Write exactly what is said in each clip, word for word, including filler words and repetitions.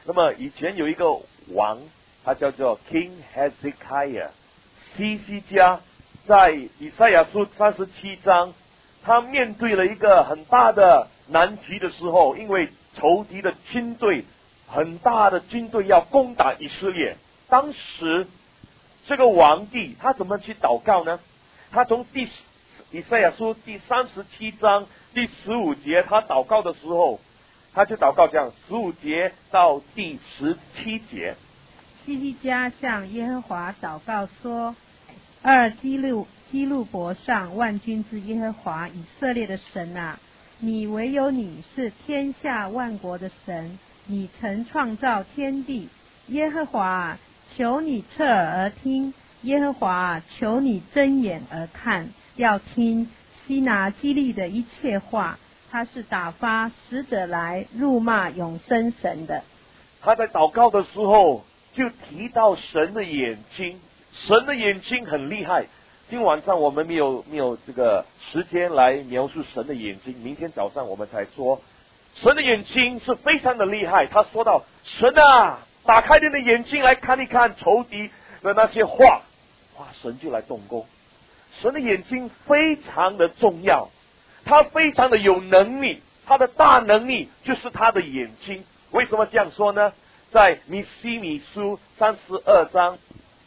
那么以前有一个王，他叫做 King Hezekiah， 西西家，在以赛亚书三十七章，他面对了一个很大的难题的时候，因为仇敌的军队，很大的军队要攻打以色列。当时这个皇帝他怎么去祷告呢？他从第以赛亚书第三十七章第十五节，他祷告的时候，他就祷告这样，十五节到第十七节。 希西家向耶和华祷告说：二基路基路伯上万军之耶和华以色列的神啊，你唯有你是天下万国的神，你曾创造天地。耶和华啊，求你侧耳而听，耶和华啊，求你睁眼而看，要听西拿基利的一切话。他是打发使者来辱骂永生神的。 他在祷告的时候就提到神的眼睛，神的眼睛很厉害。今晚上我们没有没有这个时间来描述神的眼睛，明天早上我们才说。神的眼睛是非常的厉害。他说到：神啊，打开你的眼睛来看一看仇敌的那些话，哇，神就来动工。神的眼睛非常的重要，他非常的有能力，他的大能力就是他的眼睛。为什么这样说呢？在尼希米书三十二章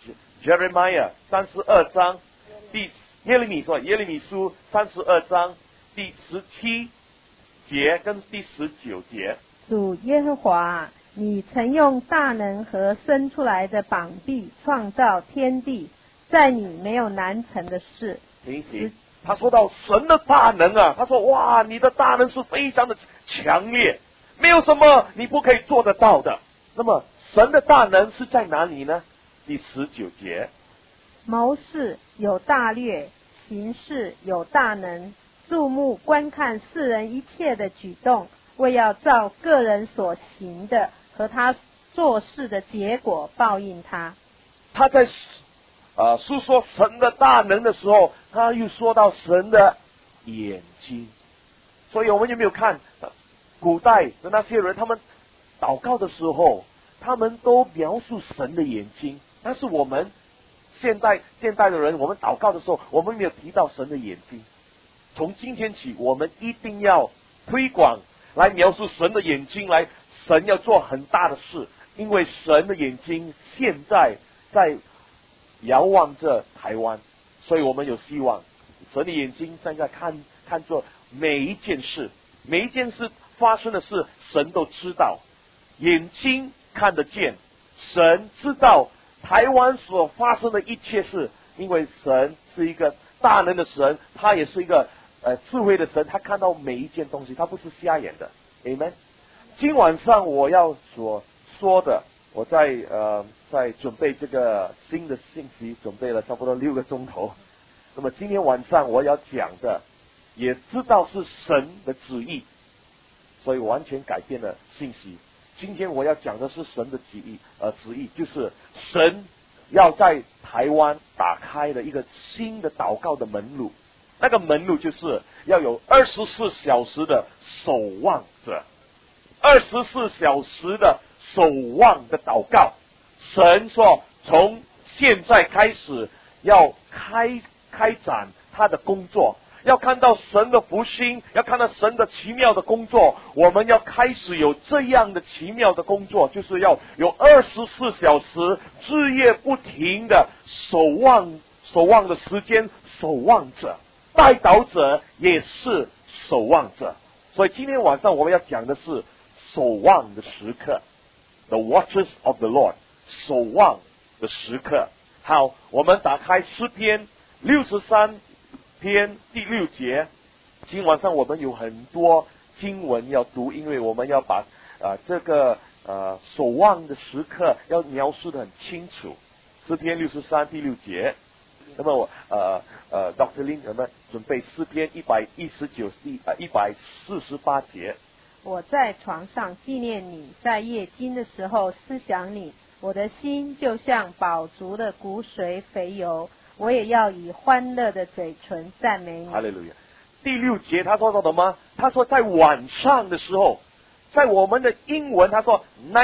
Jeremiah 三十二章第耶利米说耶利米书三十二章第十七节跟第十九节。 主耶和华，你曾用大能和伸出来的膀臂创造天地，在你没有难成的事。 停停，他说到神的大能啊，他说哇，你的大能是非常的强烈，没有什么你不可以做得到的。那么神的大能是在哪里呢？第十九节， 谋士有大略，行事有大能，注目观看世人一切的举动，为要照个人所行的和他做事的结果报应他。 他在啊诉说神的大能的时候，他又说到神的眼睛。所以我们有没有看古代的那些人，他们祷告的时候，他们都描述神的眼睛，但是我们现代现代的人，我们祷告的时候，我们没有提到神的眼睛。从今天起，我们一定要推广来描述神的眼睛，来神要做很大的事，因为神的眼睛现在在遥望着台湾，所以我们有希望。神的眼睛现在看看着每一件事，每一件事发生的事，神都知道。眼睛看得见，神知道台湾所发生的一切事，因为神是一个大能的神，他也是一个呃智慧的神，他看到每一件东西，他不是瞎眼的。 Amen。 今晚上我要所说的，我在呃在准备这个新的信息，准备了差不多六个钟头。那么今天晚上我要讲的，也知道是神的旨意，所以完全改变了信息。今天我要讲的是神的旨意，呃，旨意就是神要在台湾打开了一个新的祷告的门路。那个门路就是要有二十四小时的守望者，二十四小时的守望的祷告。神说，从现在开始要开开展他的工作。要看到神的福星，要看到神的奇妙的工作，我们要开始有这样的奇妙的工作，就是要有二十四小时日夜不停的守望，守望的时间，守望者，代祷者也是守望者。所以今天晚上我们要讲的是守望的时刻 ，The Watches of the Lord， 守望的时刻。好，我们打开诗篇六十三篇第六节。今晚上我们有很多经文要读，因为我们要把呃这个呃守望的时刻要描述得很清楚。诗篇六十三第六节。那么我呃呃 Doctor Lin 我们准备诗篇一百一十九第呃一百四十八节。 我在床上纪念你，在夜惊的时候思想你，我的心就像饱足的骨髓肥油，我也要以欢乐的嘴唇赞美你。 哈利路亚。第六节他说到什么？他说在晚上的时候，在我们的英文他说 night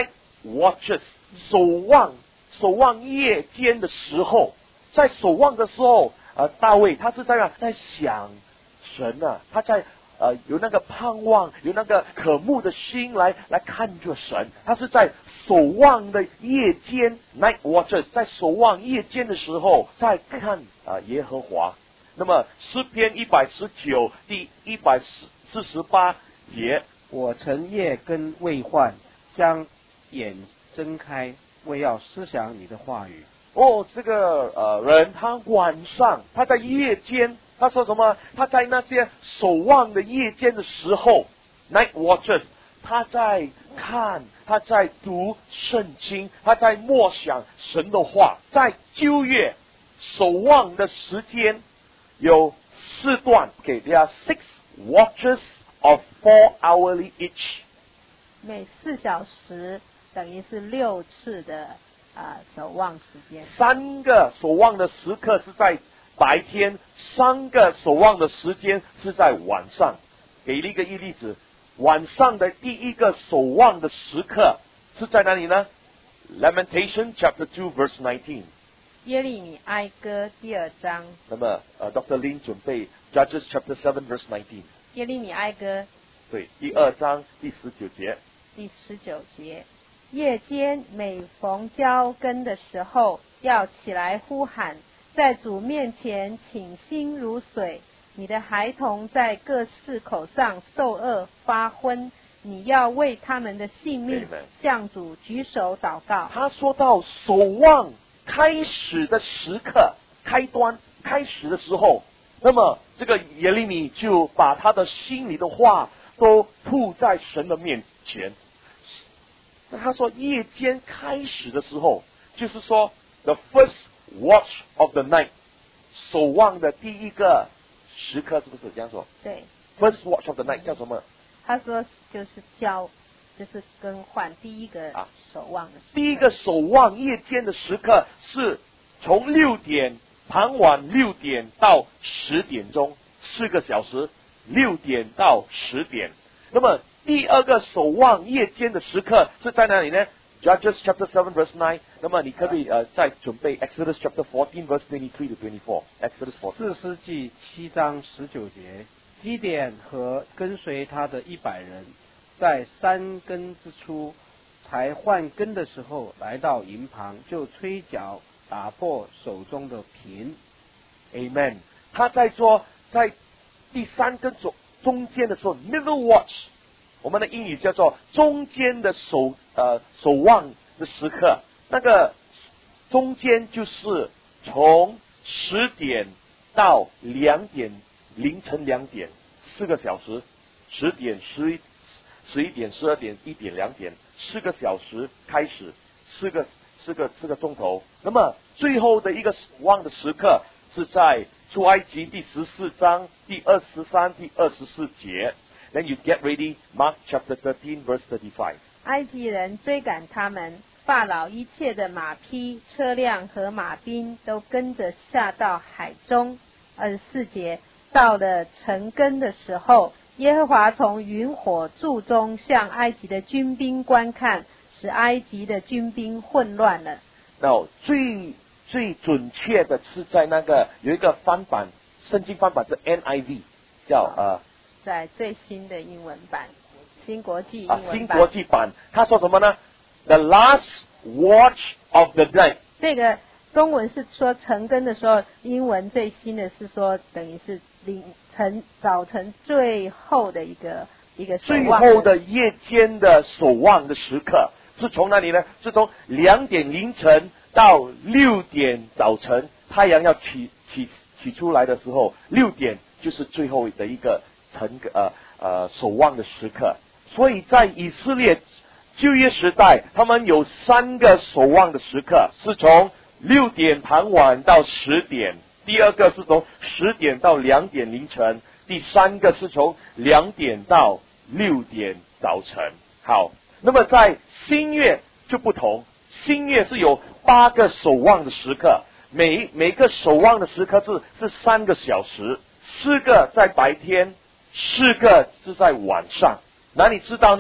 watches 守望守望夜间的时候，在守望的时候，呃，大卫他是在那在想神啊，他在呃有那个盼望，有那个渴慕的心来来看着神，他是在守望的夜间 night watches， 在守望夜间的时候，在看啊、呃、耶和华。那么诗篇一百十九第一百四十八节， 我曾夜更未换，将眼睁开，为要思想你的话语。 哦，这个呃人他晚上他在夜间，他说什么？他在那些守望的夜间的时候 ，night watches， 他在看，他在读圣经，他在默想神的话。在旧约守望的时间有四段，给大家 six watches of four hourly each， 每四小时等于是六次的啊、呃、守望时间。 三个守望的时刻是在白天，三个守望的时间是在晚上。给了一个例子，晚上的第一个守望的时刻是在哪里呢？ Lamentation chapter two verse nineteen。 耶利米哀歌第二章。 那么呃 ，Doctor Lin 准备 Judges chapter seven verse nineteen。 耶利米哀歌对，第二章第十九节。 第十九节，夜间每逢交更的时候，要起来呼喊，在主面前倾心如水。你的孩童在各市口上受饿发昏，你要为他们的性命向主举手祷告。 他说到守望开始的时刻，开端开始的时候，那么这个耶利米就把他的心里的话都吐在神的面前。那他说夜间开始的时候，就是说 the first watch of the night， 守望的第一个时刻，是不是这样说？ 对 ，first watch of the night 叫什么？ 他说就是交，就是更换第一个守望的时刻。 第一个守望夜间的时刻是从六点傍晚六点到十点钟，四个小时，六点到十点。那么第二个守望夜间的时刻是在哪里呢？ Judges chapter seven verse nine。那么你可不可以呃再准备 Exodus chapter fourteen verse twenty-three to twenty-four。Exodus fourteen。 士师记七章十九节，基甸和跟随他的一百人，在三更之初，才换更的时候，来到营旁，就吹角打破手中的瓶。 Amen。他在说，在第三根中中间的时候 ，middle watch， 我们的英语叫做中间的守呃守望的时刻。那个中间就是从十点到两点，凌晨两点，四个小时，十点、十一、十一点、十二点、一点、两点，四个小时开始，四个四个四个钟头。那么最后的一个守望的时刻是在出埃及第十四章第二十三、第二十四节。Then you get ready, Mark chapter thirteen, verse thirty-five。 埃及人追赶他们，法老一切的马匹、车辆和马兵都跟着下到海中。二十四节，到了晨更的时候，耶和华从云火柱中向埃及的军兵观看，使埃及的军兵混乱了。 那最最准确的是在那个有一个翻版，圣经翻版是 N I V， 叫呃， 在最新的英文版，新国际英啊文版。 新国际版，他说什么呢 ？The last watch of the night。 这个中文是说晨更的时候，英文最新的是说等于是凌晨早晨最后的一个一个守最望后的夜间的守望的时刻是从哪里呢？是从两点凌晨到六点早晨，太阳要起起起出来的时候，六点就是最后的一个晨呃呃守望的时刻。所以在以色列旧约时代，他们有三个守望的时刻，是从六点傍晚到十点；第二个是从十点到两点凌晨；第三个是从两点到六点早晨。好，那么在新约就不同，新约是有八个守望的时刻，每每个守望的时刻是是三个小时，四个在白天，四个是在晚上。哪里知道呢？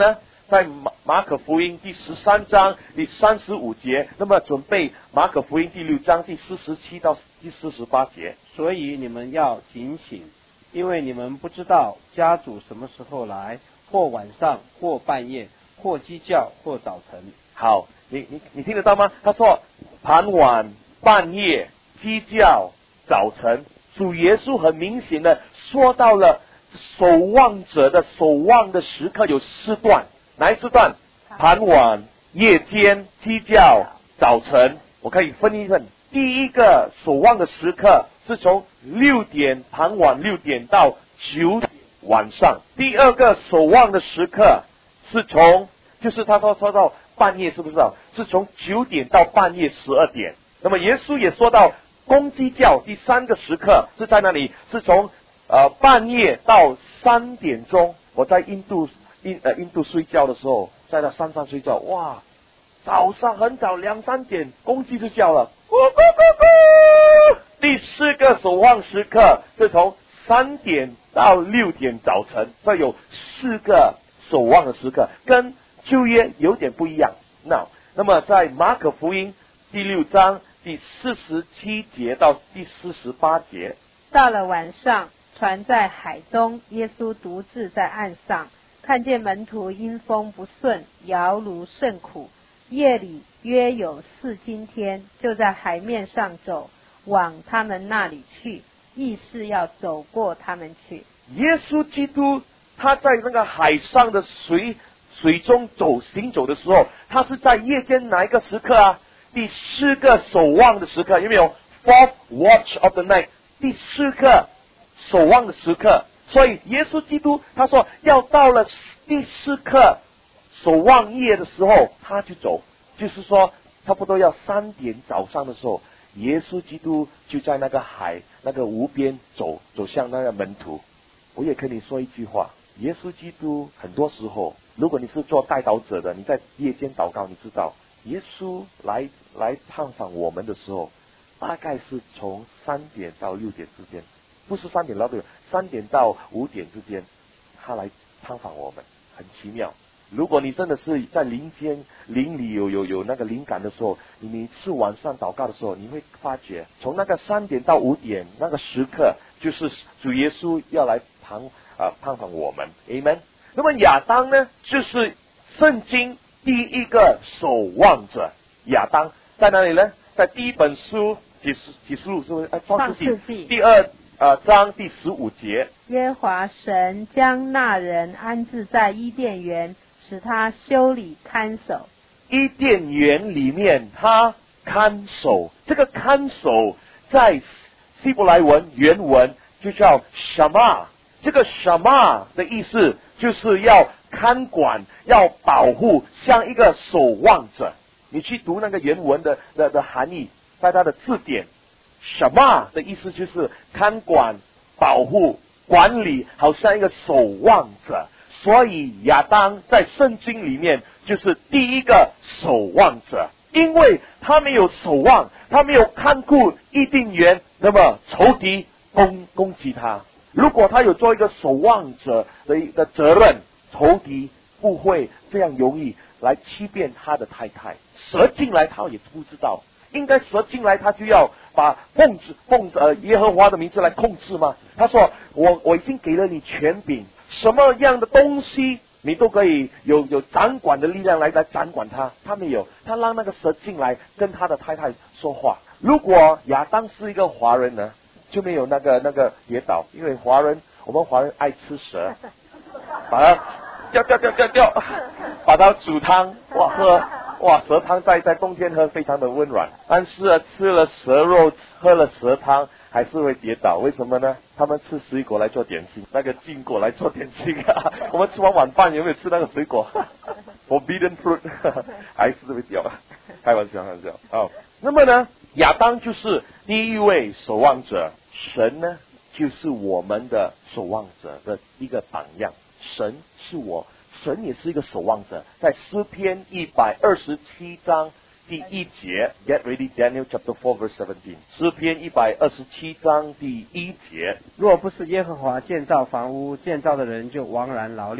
在马马可福音第十三章第三十五节，那么准备马可福音第六章第四十七到第四十八节。 所以你们要警醒，因为你们不知道家主什么时候来，或晚上，或半夜，或鸡叫，或早晨。 好，你你你听得到吗？他说傍晚、半夜、鸡叫、早晨，主耶稣很明显的说到了守望者的守望的时刻有四段，哪一四段？傍晚、夜间、鸡叫、早晨。我可以分一分。第一个守望的时刻是从六点傍晚六点到九点晚上。第二个守望的时刻是从，就是他说说到半夜，是不是啊？是从九点到半夜十二点。那么耶稣也说到公鸡叫，第三个时刻是在那里，是从呃半夜到三点钟。我在印度印呃印度睡觉的时候，在那山上睡觉，哇，早上很早两三点，公鸡就叫了，咕咕咕咕。第四个守望时刻是从三点到六点早晨，这有四个守望的时刻，跟旧约有点不一样。那那么在马可福音第六章第四十七节到第四十八节， 到了晚上，船在海中，耶稣独自在岸上，看见门徒因风不顺，摇橹甚苦。夜里约有四更天，就在海面上走，往他们那里去，意是要走过他们去。 耶稣基督他在那个海上的水水中走行走的时候，他是在夜间哪一个时刻啊？第四个守望的时刻，有没有 ？Fourth watch of the night， 第四个守望的时刻。所以耶稣基督他说，要到了第四刻守望夜的时候，他就走，就是说差不多要三点早上的时候，耶稣基督就在那个海那个湖边走，走向那个门徒。我也跟你说一句话，耶稣基督很多时候，如果你是做代祷者的，你在夜间祷告，你知道耶稣来来探访我们的时候，大概是从三点到六点之间，不是三点到六点，三点到五点之间，他来探访我们，很奇妙。如果你真的是在林间林里有有有那个灵感的时候，你每次晚上祷告的时候，你会发觉从那个三点到五点那个时刻，就是主耶稣要来探啊探访我们 ，Amen。那么亚当呢，就是圣经第一个守望者。亚当在哪里呢？在第一本书启示启示录是不是？哎，创世纪第二呃章第十五节。 耶和华神将那人安置在伊甸园，使他修理看守。 伊甸园里面他看守，这个看守在希伯来文原文就叫什么？这个什么的意思就是要看管，要保护，像一个守望者。你去读那个原文的的的含义，在它的字典，什么的意思就是看管、保护、管理，好像一个守望者。所以亚当在圣经里面就是第一个守望者，因为他没有守望，他没有看顾伊甸园，那么仇敌攻攻击他。如果他有做一个守望者的一个责任，仇敌不会这样容易来欺骗他的太太。蛇进来他也不知道，应该蛇进来他就要把奉旨奉呃耶和华的名字来控制吗？他说我我已经给了你权柄，什么样的东西你都可以有有掌管的力量来来掌管他。他没有，他让那个蛇进来跟他的太太说话。如果亚当是一个华人呢，就没有那个那个跌倒，因为华人我们华人爱吃蛇，把它掉掉掉掉掉，把它煮汤，哇喝，哇蛇汤在在冬天喝非常的温软，但是啊吃了蛇肉，喝了蛇汤还是会跌倒，为什么呢？他们吃水果来做点心，那个禁果来做点心啊。我们吃完晚饭有没有吃那个水果？Forbidden fruit 还是会掉，开玩笑，开玩笑。哦，那么呢，亚当就是第一位守望者，神呢就是我们的守望者的一个榜样。神是我，神也是一个守望者，在诗篇一百二十七章第一节 ，Get ready Daniel chapter four verse seventeen。诗篇一百二十七章第一节， 若不是耶和华建造房屋，建造的人就枉然劳力；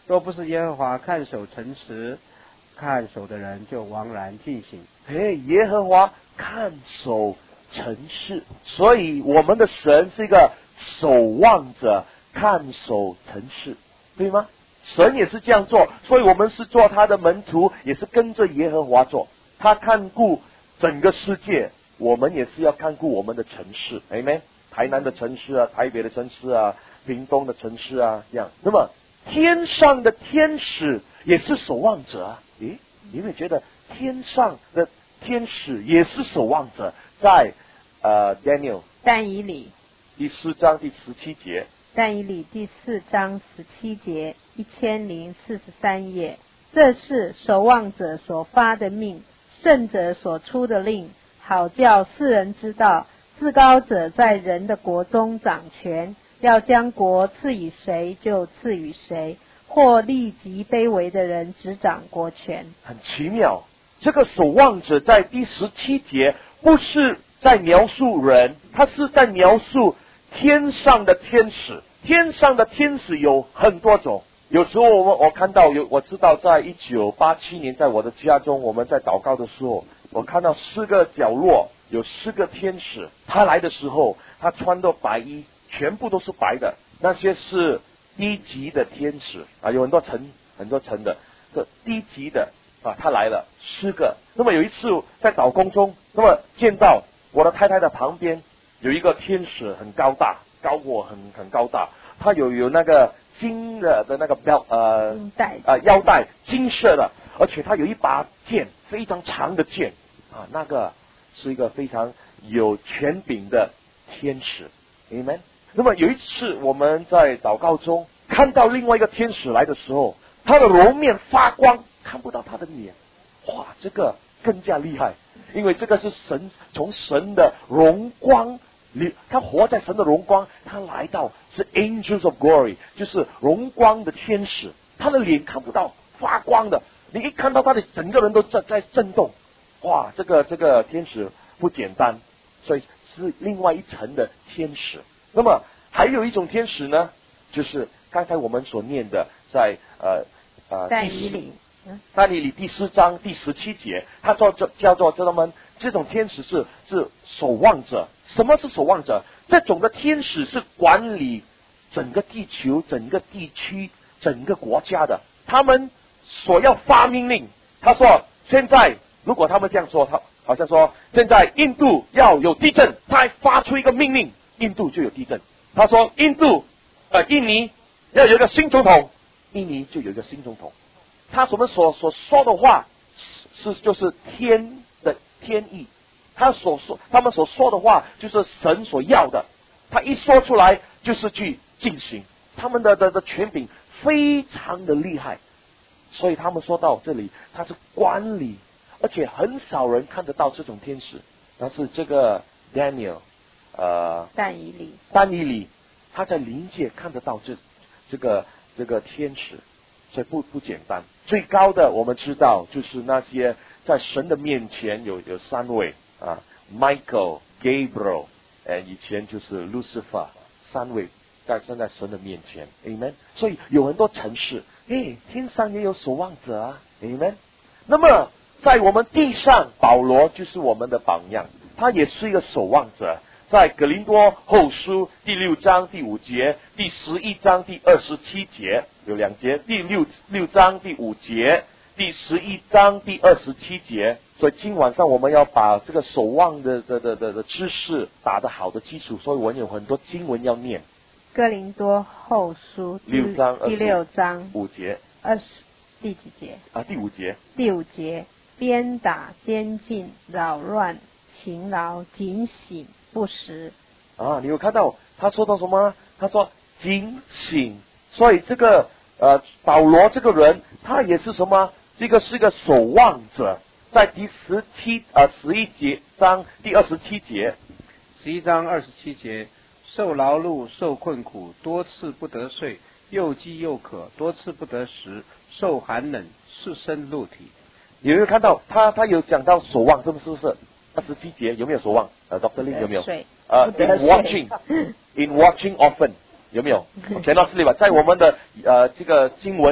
若不是耶和华看守城池，看守的人就枉然进行。 嘿，耶和华看守城市，所以我们的神是一个守望者，看守城市，对吗？神也是这样做，所以我们是做他的门徒，也是跟着耶和华做。他看顾整个世界，我们也是要看顾我们的城市，哎没？台南的城市啊，台北的城市啊，屏东的城市啊，这样。那么天上的天使也是守望者啊，诶，你有没有觉得天上的天使也是守望者？在呃 Daniel 但以理第四章第十七节， 但以理第四章十七节，一千零四十三页。这是守望者所发的命，圣者所出的令，好叫世人知道，至高者在人的国中掌权，要将国赐予谁就赐予谁，或立极卑微的人执掌国权。 很奇妙。这个守望者在第十七节不是在描述人，他是在描述天上的天使。天上的天使有很多种，有时候我们我看到有我知道，在一九八七年，在我的家中，我们在祷告的时候，我看到四个角落有四个天使。他来的时候，他穿的白衣，全部都是白的，那些是低级的天使啊，有很多层很多层的，这低级的啊，他来了四个。那么有一次在祷工中，那么见到我的太太的旁边有一个天使，很高大，高过很很高大，他有有那个金的的那个标呃腰带呃腰带金色的，而且他有一把剑，非常长的剑啊，那个是一个非常有权柄的天使 ，Amen。那么有一次我们在祷告中看到另外一个天使来的时候，他的容面发光，看不到他的脸，哇，这个更加厉害，因为这个是神从神的荣光。他活在神的荣光，他来到是 angels of glory， 就是荣光的天使，他的脸看不到，发光的，你一看到他的整个人都在在震动，哇，这个这个天使不简单，所以是另外一层的天使。那么还有一种天使呢，就是刚才我们所念的，在呃呃但以理但以理第四章第十七节，他叫叫叫做这们这种天使是是守望者。什么是守望者？这种的天使是管理整个地球、整个地区、整个国家的。他们所要发命令，他说现在如果他们这样说，他好像说现在印度要有地震，他还发出一个命令，印度就有地震。他说印度呃印尼要有一个新总统，印尼就有一个新总统。他所们所所说的话是就是天的天意。他所说，他们所说的话就是神所要的，他一说出来就是去进行，他们的的的权柄非常的厉害，所以他们说到这里，他是管理，而且很少人看得到这种天使。但是这个 Daniel， 呃， 但以理， 但以理，他在灵界看得到这这个这个天使，所以不不简单。最高的我们知道就是那些在神的面前有有三位。啊 ，Michael、Gabriel， 呃，以前就是 Lucifer， 三位在站在神的面前 ，Amen。所以有很多城市，诶，天上也有守望者啊 ，Amen。那么在我们地上，保罗就是我们的榜样，他也是一个守望者。在格林多后书第六章第五节，第十一章第二十七节有两节，第六六章第五节。第十一章第二十七节，所以今晚上我们要把这个守望的的的的的知识打得好的基础，所以我们有很多经文要念。 哥林多后书六章第六章五节， 二十第几节啊？第五节。 第五节，鞭打、监禁、扰乱、勤劳、警醒、不时。 啊，你有看到他说到什么？他说警醒，所以这个呃保罗这个人，他也是什么？这个是个守望者，在第十七呃十一节章第二十七节， 十一章二十七节，受劳碌，受困苦，多次不得睡，又饥又渴，多次不得食，受寒冷，赤身露体。 有没有看到他他有讲到守望，是不是？是不是二十七节有没有守望？呃 ，Doctor Lee 有没有？呃 ，in watching in watching often 有没有？全到这里吧，在我们的呃这个经文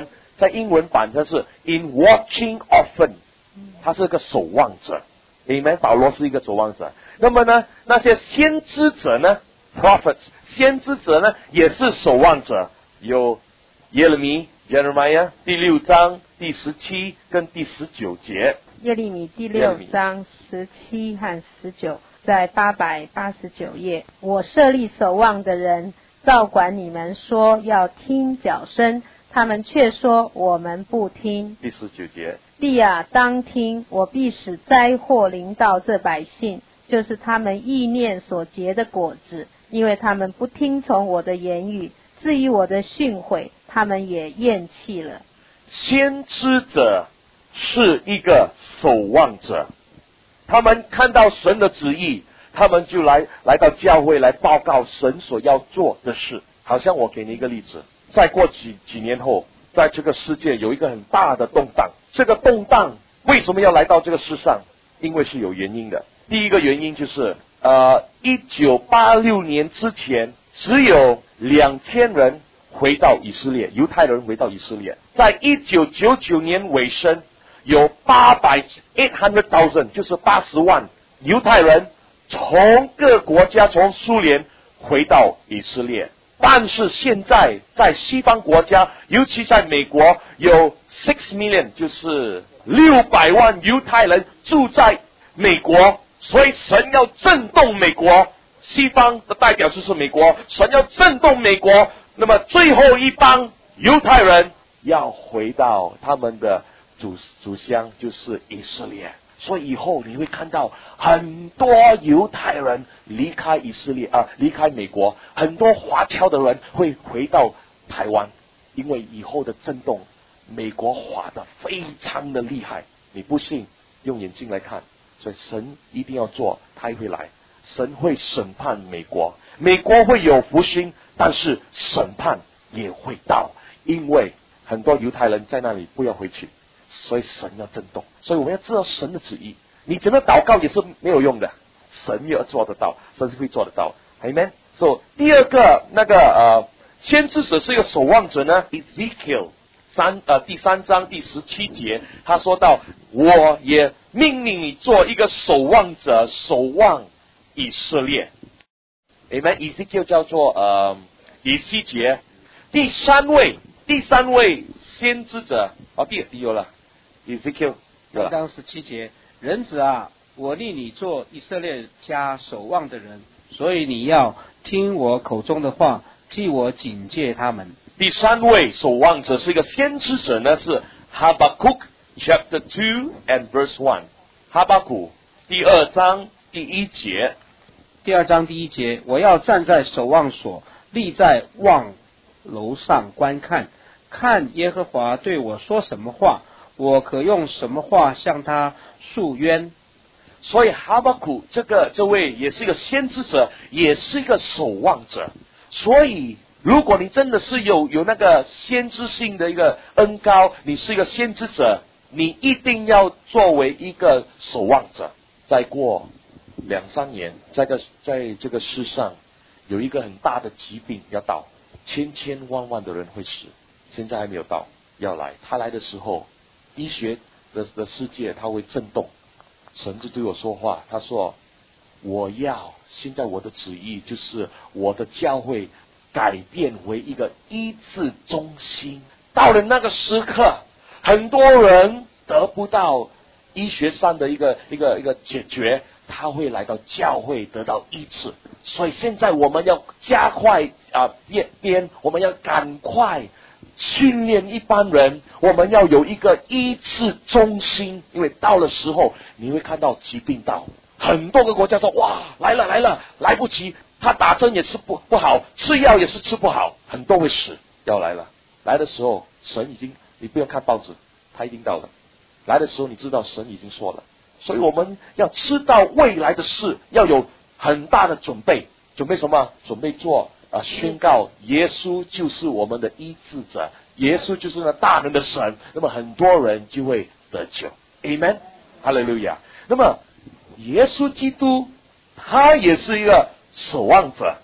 在英文版它是 in watching often， 他是个守望者。Amen， 保罗是一个守望者。那么呢，那些先知者呢 ，prophets， 先知者呢也是守望者，有耶利米 Jeremiah 第六章第十七跟第十九节。 耶利米第六章十七和十九，在八百八十九页。我设立守望的人，照管你们说要听脚声，他们却说我们不听。 第十九节。 地啊，当听，我必使灾祸临到这百姓，就是他们意念所结的果子，因为他们不听从我的言语，至于我的训诲，他们也厌弃了。 先知者是一个守望者，他们看到神的旨意，他们就来来到教会来报告神所要做的事。好像我给你一个例子，再过几几年后，在这个世界有一个很大的动荡，这个动荡为什么要来到这个世上？因为是有原因的。第一个原因就是呃一九八六年之前只有两千人回到以色列，犹太人回到以色列。在一九九九年尾声，有八百 eight hundred thousand， 就是八十万犹太人从各国家，从苏联回到以色列。但是现在在西方国家，尤其在美国，有 six million， 就是六百万犹太人住在美国，所以神要震动美国。西方的代表就是美国，神要震动美国。那么最后一帮犹太人要回到他们的祖祖乡，就是以色列。所以以后你会看到很多犹太人离开以色列啊，离开美国，很多华侨的人会回到台湾，因为以后的震动，美国华的非常的厉害。你不信，用眼睛来看。所以神一定要做，他会来，神会审判美国，美国会有复兴，但是审判也会到，因为很多犹太人在那里不要回去。所以神要震动，所以我们要知道神的旨意。你怎么祷告也是没有用的，神要做得到，神是会做得到。Amen。所以第二个那个呃，先知者是一个守望者呢 ，Ezekiel 三呃第三章第十七节，他说到，我也命令你做一个守望者，守望以色列。Amen。Ezekiel 叫做呃以西结。第三位，第三位先知者，哦，第有了。Ezekiel 三章十七节，人子啊，我立你做以色列家守望的人，所以你要听我口中的话，替我警戒他们。 第三位守望者是一个先知者呢，是 Habakkuk chapter two and verse one。哈巴谷第二章第一节， 第二章第一节，我要站在守望所，立在望楼上观看，看耶和华对我说什么话，我可用什么话向他诉冤。 所以哈巴谷这个这位也是一个先知者，也是一个守望者。所以如果你真的是有有那个先知性的一个恩膏，你是一个先知者，你一定要作为一个守望者。再过两三年，在个在这个世上有一个很大的疾病要到，千千万万的人会死，现在还没有到，要来。他来的时候，医学的的世界它会震动。神就对我说话，他说我要现在我的旨意就是我的教会改变为一个医治中心。到了那个时刻，很多人得不到医学上的一个一个一个解决，他会来到教会得到医治。所以现在我们要加快啊编编，我们要赶快训练一般人，我们要有一个医治中心。因为到了时候，你会看到疾病到，很多个国家说哇来了来了，来不及，他打针也是不不好，吃药也是吃不好，很多会死。要来了，来的时候神已经，你不用看报纸，他已经到了。来的时候你知道神已经说了，所以我们要知道未来的事，要有很大的准备。准备什么？准备做啊、呃、宣告耶稣就是我们的医治者，耶稣就是那大能的神，那么很多人就会得救。 Amen， 哈利路亚。那么耶稣基督他也是一个守望者，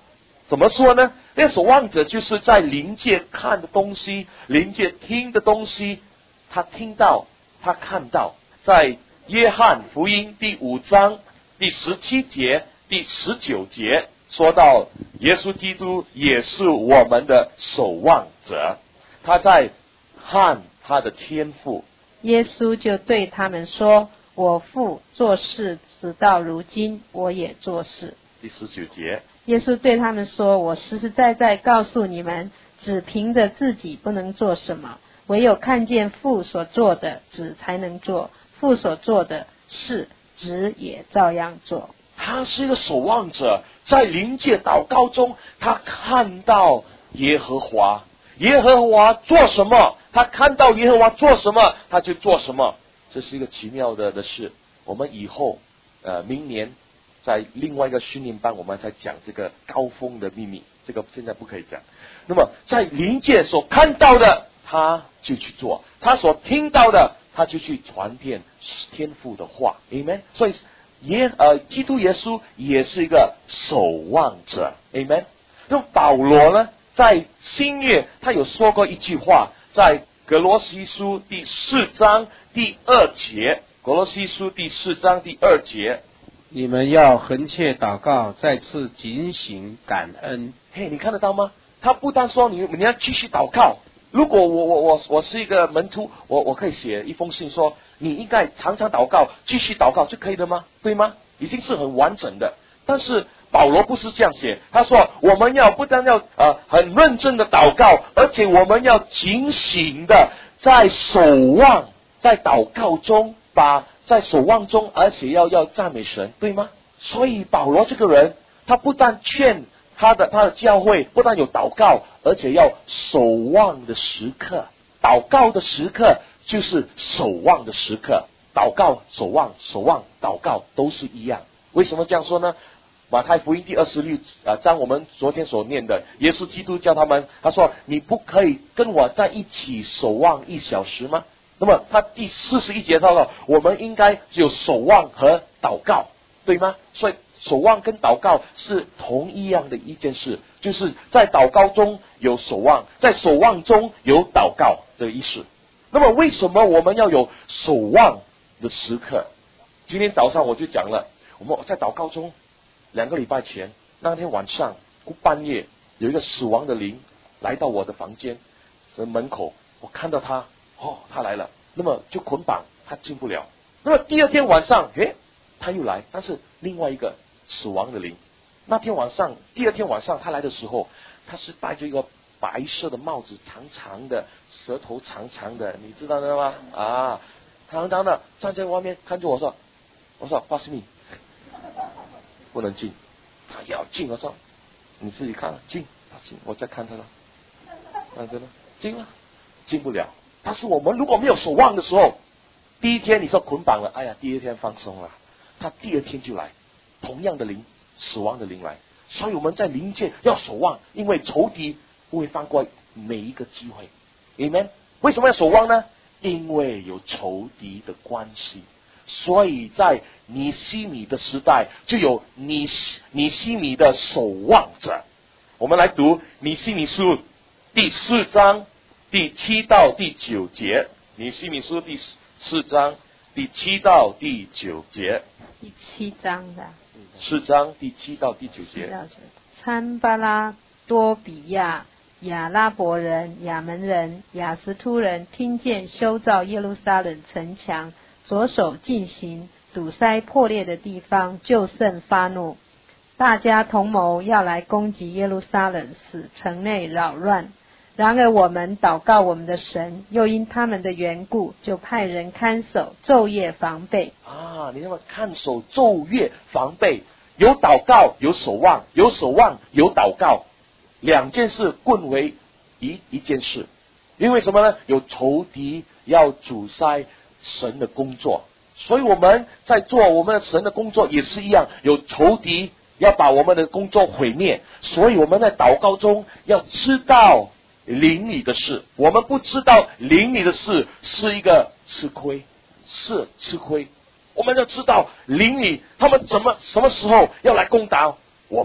怎么说呢？那守望者就是在灵界看的东西，灵界听的东西，他听到，他看到。在约翰福音第五章第十七节、第十九节说到，耶稣基督也是我们的守望者，他在看他的天父。 耶稣就对他们说：我父做事直到如今，我也做事。 第十九节， 耶稣对他们说：我实实在在告诉你们，只凭着自己不能做什么，唯有看见父所做的，子才能做。父所做的事，子也照样做。 他是一个守望者，在灵界祷告中，他看到耶和华，耶和华做什么，他看到耶和华做什么，他就做什么。这是一个奇妙的的事。我们以后呃明年在另外一个训练班，我们再讲这个高峰的秘密，这个现在不可以讲。那么在灵界所看到的，他就去做；他所听到的，他就去传遍天父的话。 Amen。 所以耶呃基督耶稣也是一个守望者。 Amen。 那么保罗呢，在新约他有说过一句话，在格罗西书第四章第二节，格罗西书第四章第二节， 你们要恒切祷告，再次警醒感恩。 嘿，你看得到吗？他不但说你你要继续祷告。如果我我我我是一个门徒，我我可以写一封信说，你应该常常祷告，继续祷告就可以了吗？对吗？已经是很完整的。但是保罗不是这样写，他说我们要不但要呃很认真的祷告，而且我们要警醒的在守望，在祷告中，把在守望中，而且要要赞美神，对吗？所以保罗这个人，他不但劝他的他的教会不但有祷告，而且要守望的时刻。祷告的时刻就是守望的时刻。祷告、守望、守望、祷告都是一样。为什么这样说呢？马太福音第二十六章，我们昨天所念的，耶稣基督叫他们，他说：“你不可以跟我在一起守望一小时吗？”那么他第四十一节说到，我们应该有守望和祷告，对吗？所以守望跟祷告是同一样的一件事，就是在祷告中有守望，在守望中有祷告这个意思。那么为什么我们要有守望的时刻？今天早上我就讲了，我们在祷告中，两个礼拜前那天晚上半夜有一个死亡的灵来到我的房间的门口，我看到他，哦，他来了，那么就捆绑他进不了。那么第二天晚上，诶，他又来，但是另外一个死亡的灵。那天晚上，第二天晚上他来的时候，他是戴着一个白色的帽子，长长的，舌头长长的，你知道的吗？啊，长长的站在外面看着我说，我说巴斯米不能进，他要进，我说你自己看，进，他进，我再看他了，看着呢，进了，进不了。但是我们如果没有守望的时候，第一天你说捆绑了，哎呀，第二天放松了，他第二天就来，同样的灵，死亡的灵来。所以我们在灵界要守望，因为仇敌不会放过每一个机会。Amen。 为什么要守望呢？因为有仇敌的关系，所以在尼希米的时代就有尼尼希米的守望者。我们来读尼希米书第四章第七到第九节。尼希米书第四章第七到第九节。 第七章的四章第七到第九节。 参巴拉多比亚、亚拉伯人、亚门人、亚实突人听见修造耶路撒冷城墙，着手进行，堵塞破裂的地方，就甚发怒，大家同谋要来攻击耶路撒冷，使城内扰乱。然而我们祷告我们的神，又因他们的缘故，就派人看守，昼夜防备。 啊，你那么看守昼夜防备，有祷告有守望，有守望有祷告，两件事混为一一件事。因为什么呢？有仇敌要阻塞神的工作，所以我们在做我们的神的工作也是一样，有仇敌要把我们的工作毁灭，所以我们在祷告中要知道灵里的事。我们不知道灵里的事是一个吃亏，是吃亏。我们要知道灵里他们怎么什么时候要来攻打我们，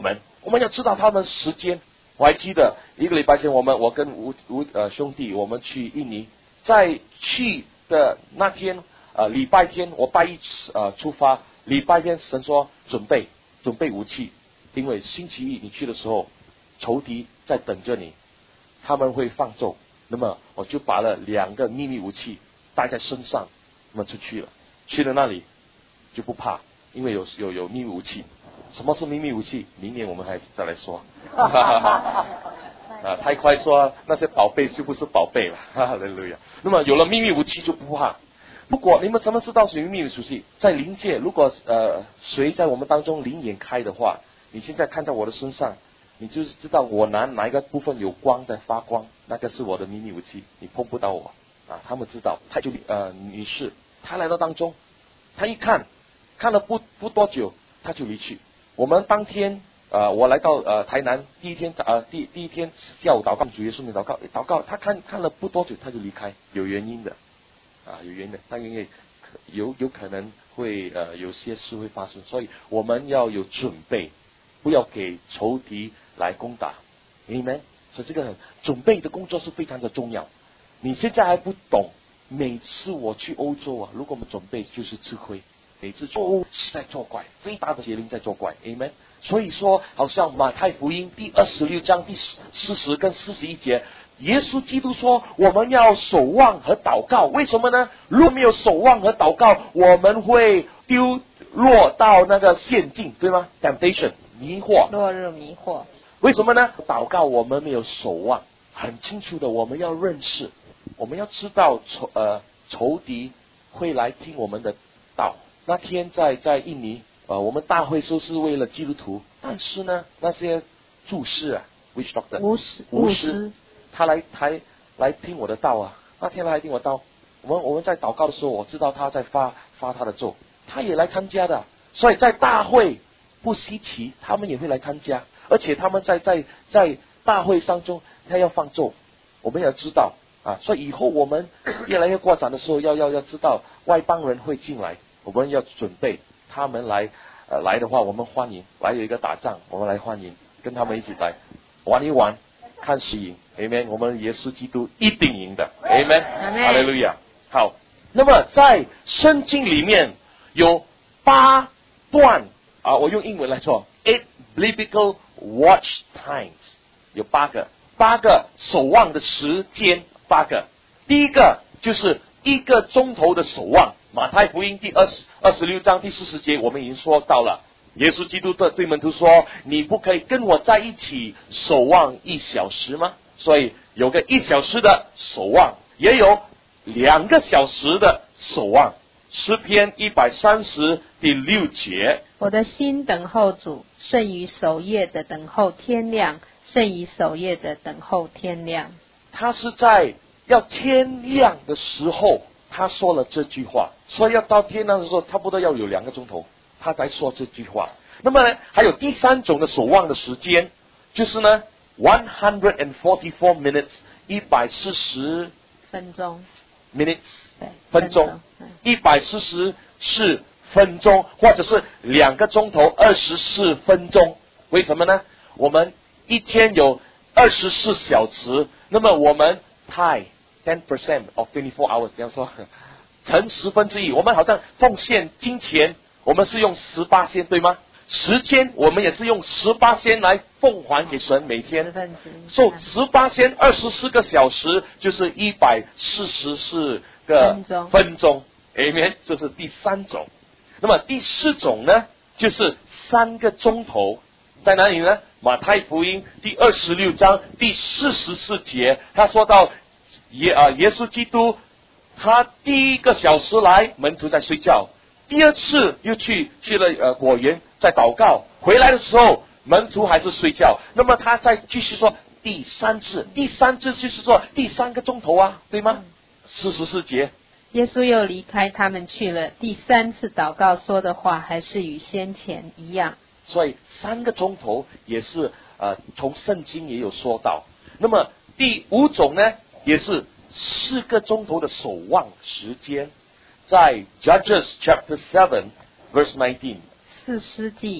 我们要知道他们时间。我还记得一个礼拜前，我们我跟吴吴呃兄弟，我们去印尼，在去的那天呃礼拜天，我拜一呃出发，礼拜天神说准备准备武器，因为星期一你去的时候，仇敌在等着你，他们会放纵。那么我就把了两个秘密武器带在身上，那么出去了，去了那里就不怕，因为有有有秘密武器。什么是秘密武器？明年我们还再来说。啊，太快说那些宝贝就不是宝贝了。哈利路亚。那么有了秘密武器就不怕。不过你们怎么知道是秘密武器？在灵界，如果呃谁在我们当中灵眼开的话，你现在看到我的身上，你就是知道我哪哪一个部分有光在发光，那个是我的秘密武器，你碰不到我啊。他们知道，他就呃女士，她来到当中，她一看，看了不不多久，她就离去。我们当天呃，我来到呃台南第一天呃第第一天下午祷告，主耶稣名祷告，祷告，他看看了不多久他就离开，有原因的啊，有原因的，但因为有有可能会呃有些事会发生，所以我们要有准备，不要给仇敌来攻打，明白？所以这个准备的工作是非常的重要。你现在还不懂，每次我去欧洲啊，如果我们准备就是吃亏。每次错误是在作怪，最大的邪灵在作怪 ，amen。所以说，好像马太福音第二十六章第四十跟四十一节，耶稣基督说，我们要守望和祷告。为什么呢？如果没有守望和祷告，我们会丢落到那个陷阱，对吗 ？temptation 迷惑， 落入迷惑。 为什么呢？祷告我们没有守望，很清楚的，我们要认识，我们要知道仇呃仇敌会来听我们的道。那天在在印尼，呃，我们大会说是为了基督徒，但是呢，那些注释啊 ，witch doctor， 巫师， 巫师，他来来来听我的道啊。那天来听我道，我们我们在祷告的时候，我知道他在发发他的咒，他也来参加的，所以在大会不稀奇，他们也会来参加，而且他们在在在大会当中，他要放咒，我们要知道啊，所以以后我们越来越扩展的时候，要要要知道外邦人会进来。我们要准备他们来，呃，来的话，我们欢迎。来有一个打仗，我们来欢迎，跟他们一起来玩一玩，看谁赢。Amen。我们耶稣基督一定赢的。Amen。哈利路亚。好，那么在圣经里面有八段啊，我用英文来说 ，eight biblical watch times， 有八个，八个守望的时间，八个。第一个就是一个钟头的守望。马太福音第二十二十六章第四十节，我们已经说到了。耶稣基督的对门徒说：“你不可以跟我在一起守望一小时吗？”所以有个一小时的守望，也有两个小时的守望。诗篇一百三十第六节：“ 我的心等候主，胜于守夜的等候天亮，胜于守夜的等候天亮。” 他是在要天亮的时候。他说了这句话，所以要到天亮的时候，差不多要有两个钟头，他才说这句话。那么呢，还有第三种的守望的时间，就是呢 one hundred forty four minutes 一百四十分钟 minutes 对分钟一百四十四分钟，或者是两个钟头二十四分钟。为什么呢？我们一天有二十四小时，那么我们太。ten percent of twenty-four hours， 这样说，乘十分之一，我们好像奉献金钱，我们是用十八仙，对吗？时间我们也是用十八仙来奉还给神，每天，所以十八仙二十四个小时就是一百四十四个分钟 ，Amen， 这是第三种。那么第四种呢，就是三个钟头，在哪里呢？马太福音第二十六章第四十四节，他说到。耶啊！耶稣基督，他第一个小时来，门徒在睡觉；第二次又去去了呃果园，在祷告。回来的时候，门徒还是睡觉。那么他再继续说第三次，第三次就是说第三个钟头啊，对吗？四十四节。 耶稣又离开他们去了。第三次祷告说的话，还是与先前一样。 所以三个钟头也是呃，从圣经也有说到。那么第五种呢？也是四个钟头的守望时间，在 Judges chapter seven verse nineteen。 四世纪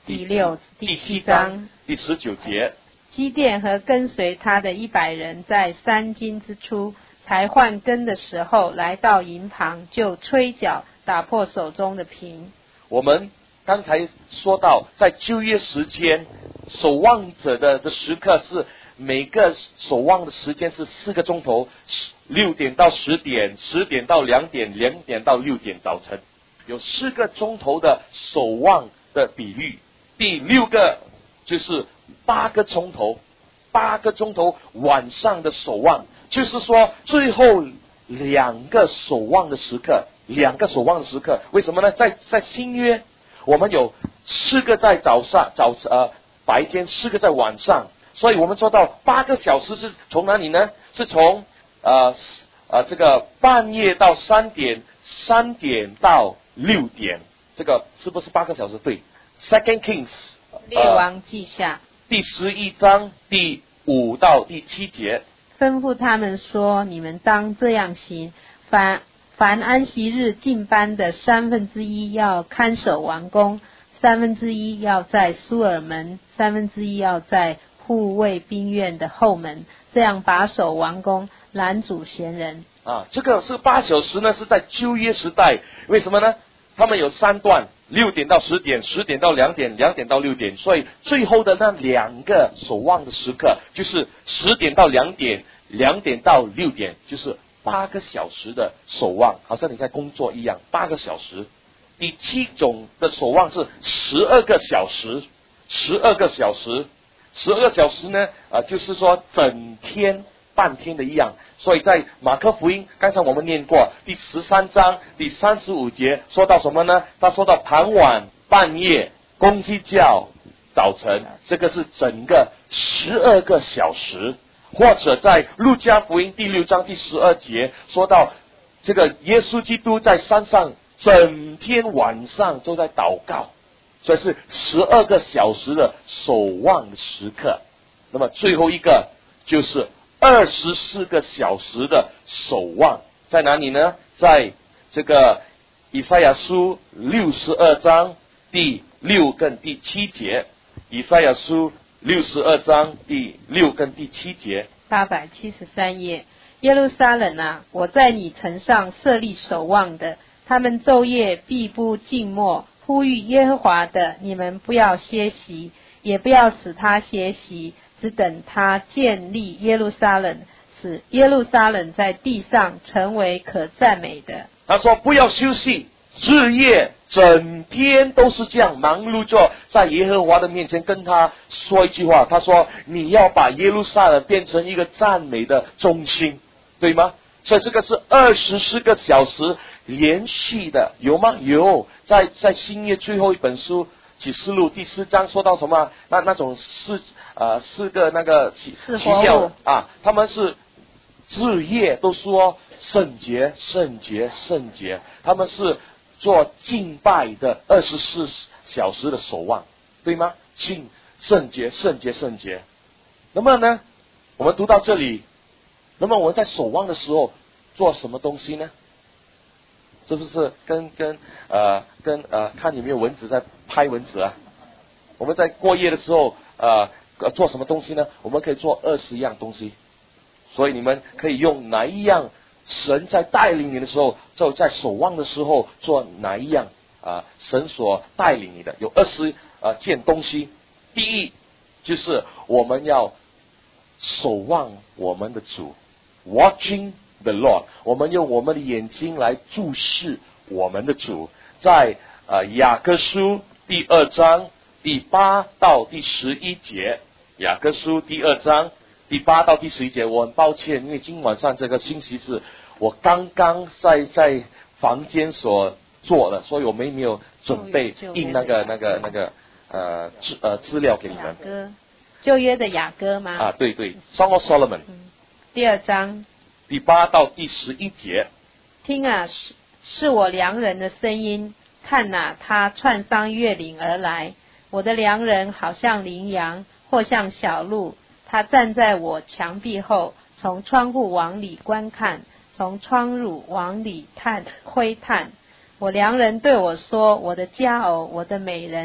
第六、第七章第十九节。 基甸和跟随他的一百人，在三更之初才换根的时候，来到营旁，就吹角，打破手中的瓶。 我们刚才说到，在旧约时间，守望者的的时刻是每个守望的时间是四个钟头，六点到十点，十点到两点，两点到六点早晨，有四个钟头的守望的比率。第六个就是八个钟头，八个钟头晚上的守望，就是说最后两个守望的时刻，两个守望的时刻。为什么呢？在在新约，我们有四个在早上早呃白天，四个在晚上，所以我们说到八个小时是从哪里呢？是从呃呃这个半夜到三点，三点到六点，这个是不是八个小时？对。Second Kings 列王记下、呃、 第十一章第五到第七节， 吩咐他们说：你们当这样行，凡凡安息日进班的三分之一要看守王宫，三分之一要在苏尔门，三分之一要在护卫兵院的后门，这样把守王宫，拦阻闲人。 啊，这个是八小时呢，是在旧约时代。为什么呢？他们有三段，六点到十点，十点到两点，两点到六点，所以最后的那两个守望的时刻就是十点到两点，两点到六点，就是八个小时的守望，好像你在工作一样，八个小时。第七种的守望是十二个小时，十二个小时，十二个小时呢，呃，就是说整天半天的一样。所以在马可福音，刚才我们念过第十三章第三十五节，说到什么呢？他说到傍晚、半夜、公鸡叫、早晨，这个是整个十二个小时。或者在路加福音第六章第十二节，说到这个耶稣基督在山上整天晚上都在祷告，所以是十二个小时的守望的时刻。那么最后一个就是二十四个小时的守望，在哪里呢？在这个以赛亚书六十二章第六跟第七节，以赛亚书六十二章第六跟第七节。 八百七十三页。耶路撒冷啊，我在你城上设立守望的，他们昼夜必不静默，呼吁耶和华的，你们不要歇息，也不要使他歇息，只等他建立耶路撒冷，使耶路撒冷在地上成为可赞美的。 他说不要休息，日夜整天都是这样忙碌着，在耶和华的面前跟他说一句话。他说你要把耶路撒冷变成一个赞美的中心，对吗？所以这个是二十四个小时连续的，有吗？有。在在新约最后一本书启示录第四章说到什么？那那种四呃四个那个奇奇妙啊，他们是日夜都说圣洁圣洁圣洁，他们是做敬拜的二十四小时的守望，对吗？敬圣洁圣洁圣洁。那么呢，我们读到这里，那么我们在守望的时候做什么东西呢？是不是跟跟呃跟呃看有没有蚊子在拍蚊子啊？我们在过夜的时候呃做什么东西呢？我们可以做二十样东西。所以你们可以用哪一样？神在带领你的时候，就在守望的时候做哪一样啊、呃？神所带领你的有二十呃件东西。第一就是我们要守望我们的主 ，watching the Lord。我们用我们的眼睛来注视我们的主。在呃雅各书第二章第八到第十一节，雅各书第二章第八到第十一节。我很抱歉，因为今晚上这个信息是我刚刚在在房间所做的，所以我们没有准备印那个那个那个呃资呃资料给你们。 雅歌，旧约的雅歌吗？ 啊，对对 ，Song of Solomon、嗯、 第二章第八到第十一节。 听啊，是是我良人的声音，看哪、啊，他窜上越岭而来。我的良人好像羚羊，或像小鹿。他站在我墙壁后，从窗户往里观看，从窗乳往里探窥探。我良人对我说：我的佳偶，我的美人，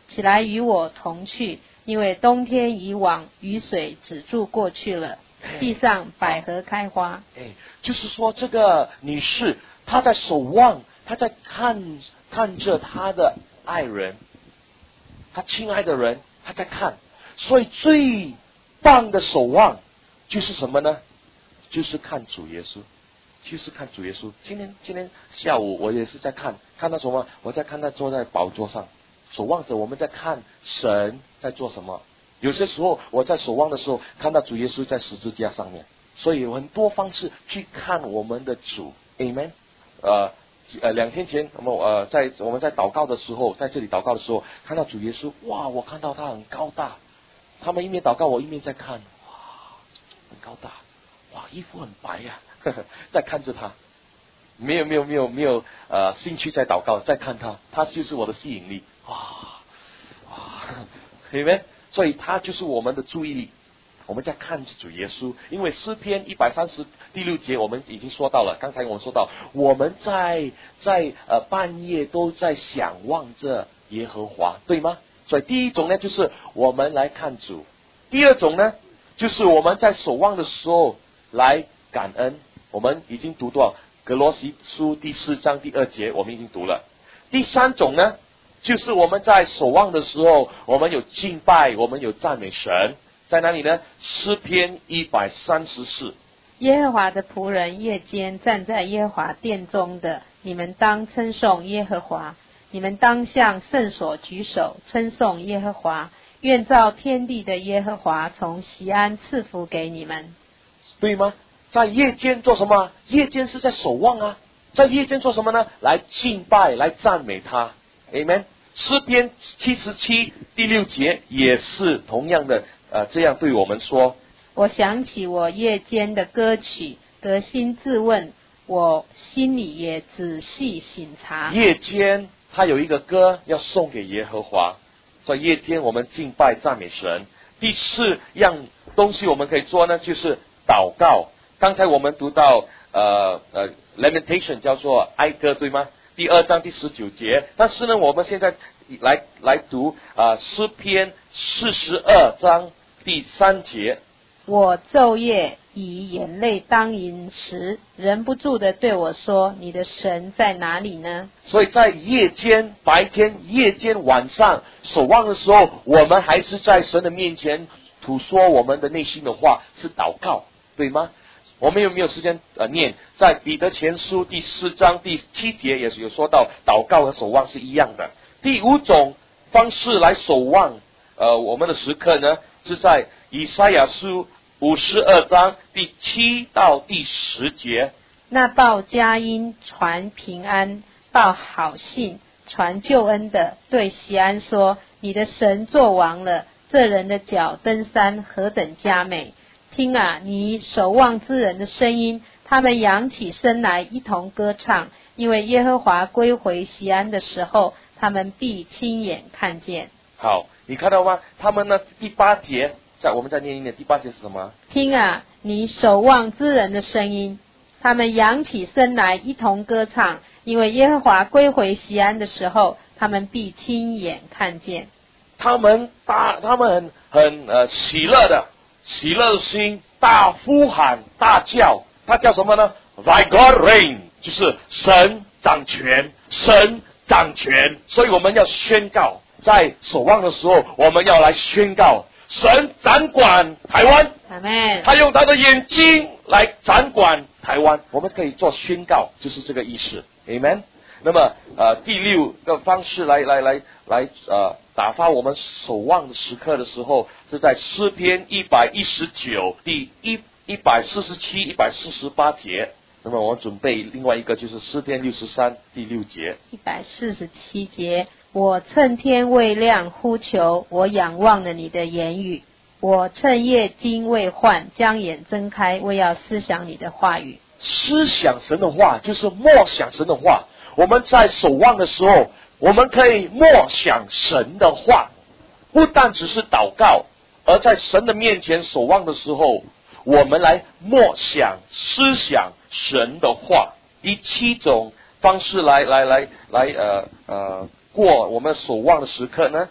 起来与我同去，因为冬天已往，雨水止住过去了，地上百合开花。 哎，就是说这个女士她在守望，她在看看着她的爱人，她亲爱的人，她在看。所以最棒的守望就是什么呢？就是看主耶稣，就是看主耶稣。今天今天下午我也是在看，看到什么？我在看他坐在宝座上，守望者。我们在看神在做什么。有些时候我在守望的时候，看到主耶稣在十字架上面。所以有很多方式去看我们的主 ，Amen。呃呃，两天前我们呃在我们在祷告的时候，在这里祷告的时候，看到主耶稣，哇！我看到他很高大。他们一面祷告，我一面在看，哇，很高大，哇，衣服很白呀、啊，呵呵，在看着他，没有没有没有没有呃兴趣在祷告，在看他，他就是我的吸引力，哇哇，明白？所以他就是我们的注意力，我们在看着主耶稣。因为诗篇一百三十第六节我们已经说到了，刚才我们说到，我们在在呃半夜都在想望着耶和华，对吗？所以第一种呢，就是我们来看主；第二种呢，就是我们在守望的时候来感恩。我们已经读到格罗西书第四章第二节，我们已经读了。第三种呢，就是我们在守望的时候，我们有敬拜，我们有赞美神。在哪里呢？诗篇一百三十四。 耶和华的仆人夜间站在耶和华殿中的，你们当称颂耶和华。你们当向圣所举手，称颂耶和华。愿造天地的耶和华从锡安赐福给你们。 对吗？在夜间做什么？夜间是在守望啊。在夜间做什么呢？来敬拜，来赞美他。Amen。诗篇七十七第六节也是同样的，呃，这样对我们说。 我想起我夜间的歌曲，得心自问，我心里也仔细省察。 夜间他有一个歌要送给耶和华，所以夜间我们敬拜赞美神。第四样东西我们可以做呢，就是祷告。刚才我们读到呃呃 Lamentation 叫做哀歌，对吗？第二章第十九节。但是呢，我们现在来来读啊、呃、诗篇四十二章第三节。 我昼夜以眼泪当饮食，忍不住的对我说：你的神在哪里呢？ 所以在夜间、白天、夜间、晚上守望的时候，我们还是在神的面前吐说我们的内心的话，是祷告，对吗？我们有没有时间呃念？在彼得前书第四章第七节也是有说到，祷告和守望是一样的。第五种方式来守望呃我们的时刻呢，是在以赛亚书五十二章第七到第十节。 那报佳音、传平安、报好信、传救恩的，对锡安说：你的神作王了，这人的脚登山何等佳美！听啊，你守望之人的声音，他们扬起声来一同歌唱，因为耶和华归回锡安的时候，他们必亲眼看见。 好，你看到吗？他们呢，第八节，在我们再念一念，第八节是什么？ 听啊，你守望之人的声音，他们扬起声来一同歌唱，因为耶和华归回锡安的时候，他们必亲眼看见。 他们大，他们很很呃喜乐的，喜乐的心，大呼喊，大叫，他叫什么呢 ？Thy God reign， 就是神掌权，神掌权。所以我们要宣告，在守望的时候，我们要来宣告，神掌管台湾。 阿们。 他用他的眼睛来掌管台湾，我们可以做宣告，就是这个意思。Amen。那么呃，第六个方式来来来来呃，打发我们守望的时刻的时候，是在诗篇一百一十九第一一百四十七、一百四十八节。那么我准备另外一个就是诗篇六十三第六节。 一百四十七节，我趁天未亮呼求，我仰望了你的言语。我趁夜惊未患，将眼睁开，为要思想你的话语。 思想神的话，就是默想神的话。我们在守望的时候，我们可以默想神的话，不但只是祷告，而在神的面前守望的时候，我们来默想、思想神的话。第七种方式来来来来呃呃过我们守望的时刻呢，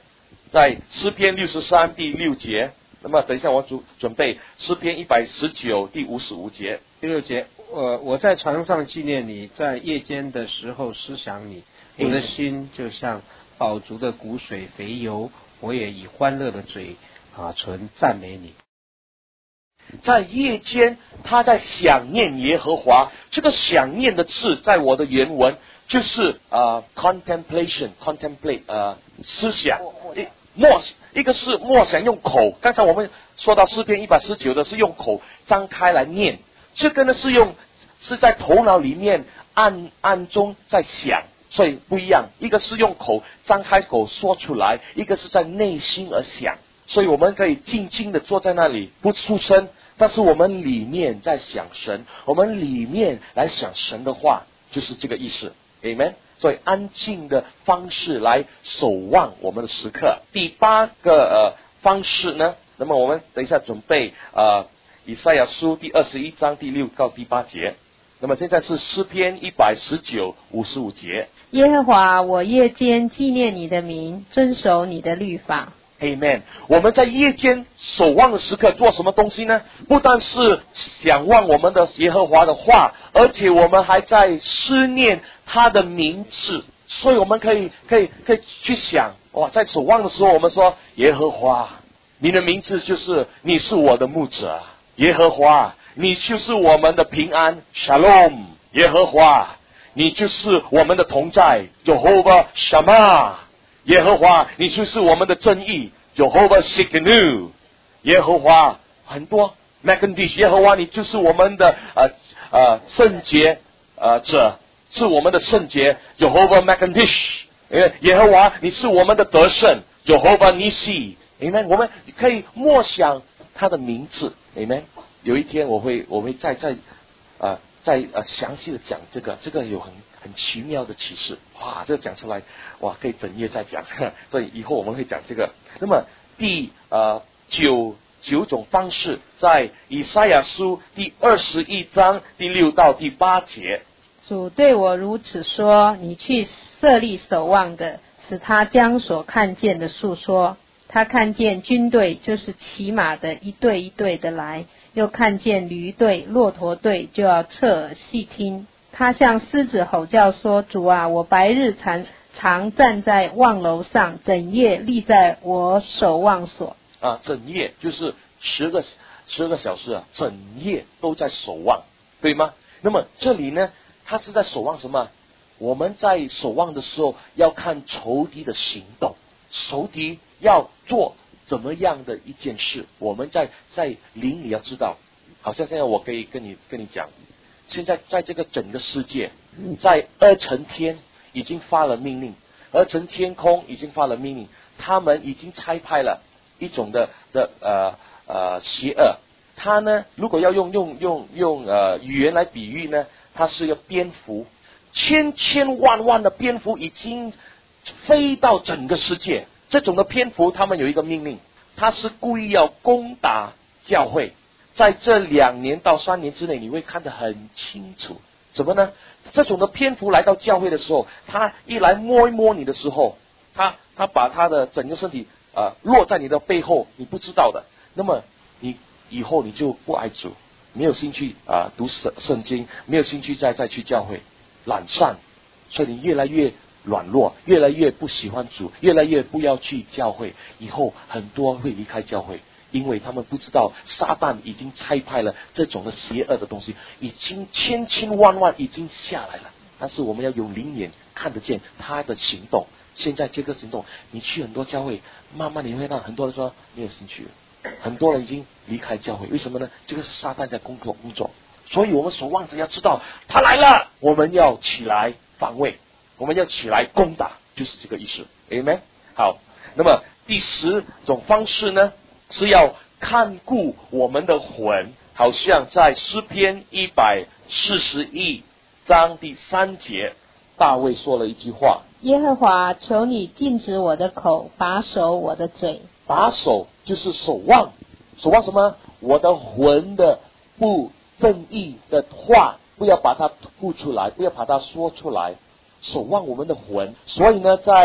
在诗篇六十三第六节。那么等一下我准准备诗篇一百十九第五十五节。 第六节，我我在床上纪念你，在夜间的时候思想你，我的心就像饱足的谷水肥油，我也以欢乐的嘴啊唇赞美你。 在夜间他在想念耶和华，这个想念的字在我的原文就是呃 contemplation contemplate 呃思想，默一个是默想用口，刚才我们说到诗篇一百十九的是用口张开来念，这个呢是用是在头脑里面暗暗中在想，所以不一样，一个是用口张开口说出来，一个是在内心而想。所以我们可以静静的坐在那里不出声，但是我们里面在想神，我们里面来想神的话，就是这个意思 Amen。 所以安静的方式来守望我们的时刻。第八个呃方式呢，那么我们等一下准备呃以赛亚书第二十一章第六到第八节。那么现在是诗篇一百十九五十五节。 耶和华，我夜间纪念你的名，遵守你的律法。 Amen。 我们在夜间守望的时刻做什么东西呢？不但是想望我们的耶和华的话，而且我们还在思念他的名字。所以我们可以可以可以去想，哇，在守望的时候我们说耶和华，你的名字就是你是我的牧者，耶和华你就是我们的平安 Shalom， 耶和华你就是我们的同在 Jehovah Shammah，耶和华你就是我们的正义 Jehovah Shikenu， 耶和华很多 Makandish， 耶和华你就是我们的呃呃圣洁呃者，是我们的圣洁 Jehovah Makandish， 耶和华你是我们的得胜 Jehovah Nisi。 Amen。 我们可以默想他的名字 Amen。 有一天我会我会再再呃再呃详细的讲这个，这个有很很奇妙的启示，哇，这个讲出来，哇，可以整夜再讲，所以以后我们会讲这个。那么第呃九九种方式，在以赛亚书第二十一章第六到第八节。 主对我如此说，你去设立守望的，使他将所看见的述说。他看见军队，就是骑马的一队一队的来，又看见驴队、骆驼队，就要侧耳细听。他向狮子吼叫说，主啊，我白日常常站在望楼上，整夜立在我守望所。 啊，整夜就是十个十个小时啊，整夜都在守望，对吗？那么这里呢，他是在守望什么？我们在守望的时候要看仇敌的行动，仇敌要做怎么样的一件事，我们在在灵里要知道。好像现在我可以跟你跟你讲，现在在这个整个世界，在二层天已经发了命令，二层天空已经发了命令，他们已经差派了一种的的呃呃邪恶。他呢，如果要用用用用呃语言来比喻呢，它是一个蝙蝠，千千万万的蝙蝠已经飞到整个世界。这种的蝙蝠他们有一个命令，他是故意要攻打教会。在这两年到三年之内，你会看得很清楚。怎么呢？这种的蝙蝠来到教会的时候，他一来摸一摸你的时候，他他把他的整个身体呃落在你的背后，你不知道的。那么你以后你就不爱主，没有兴趣啊、呃、读圣圣经，没有兴趣再再去教会，懒散，所以你越来越软弱，越来越不喜欢主，越来越不要去教会，以后很多会离开教会，因为他们不知道撒旦已经差派了这种的邪恶的东西，已经千千万万已经下来了。但是我们要用灵眼看得见他的行动。现在这个行动，你去很多教会，慢慢你会让很多人说没有兴趣了，很多人已经离开教会。为什么呢？这个是撒旦在工作工作。所以我们守望者要知道他来了，我们要起来防卫，我们要起来攻打，就是这个意思。 Amen。 好，那么第十种方式呢，是要看顾我们的魂，好像在诗篇一百四十一章第三节，大卫说了一句话： 耶和华，求你禁止我的口，把守我的嘴。 把守就是守望，守望什么？我的魂的不正义的话，不要把它吐出来，不要把它说出来，守望我们的魂。所以呢，在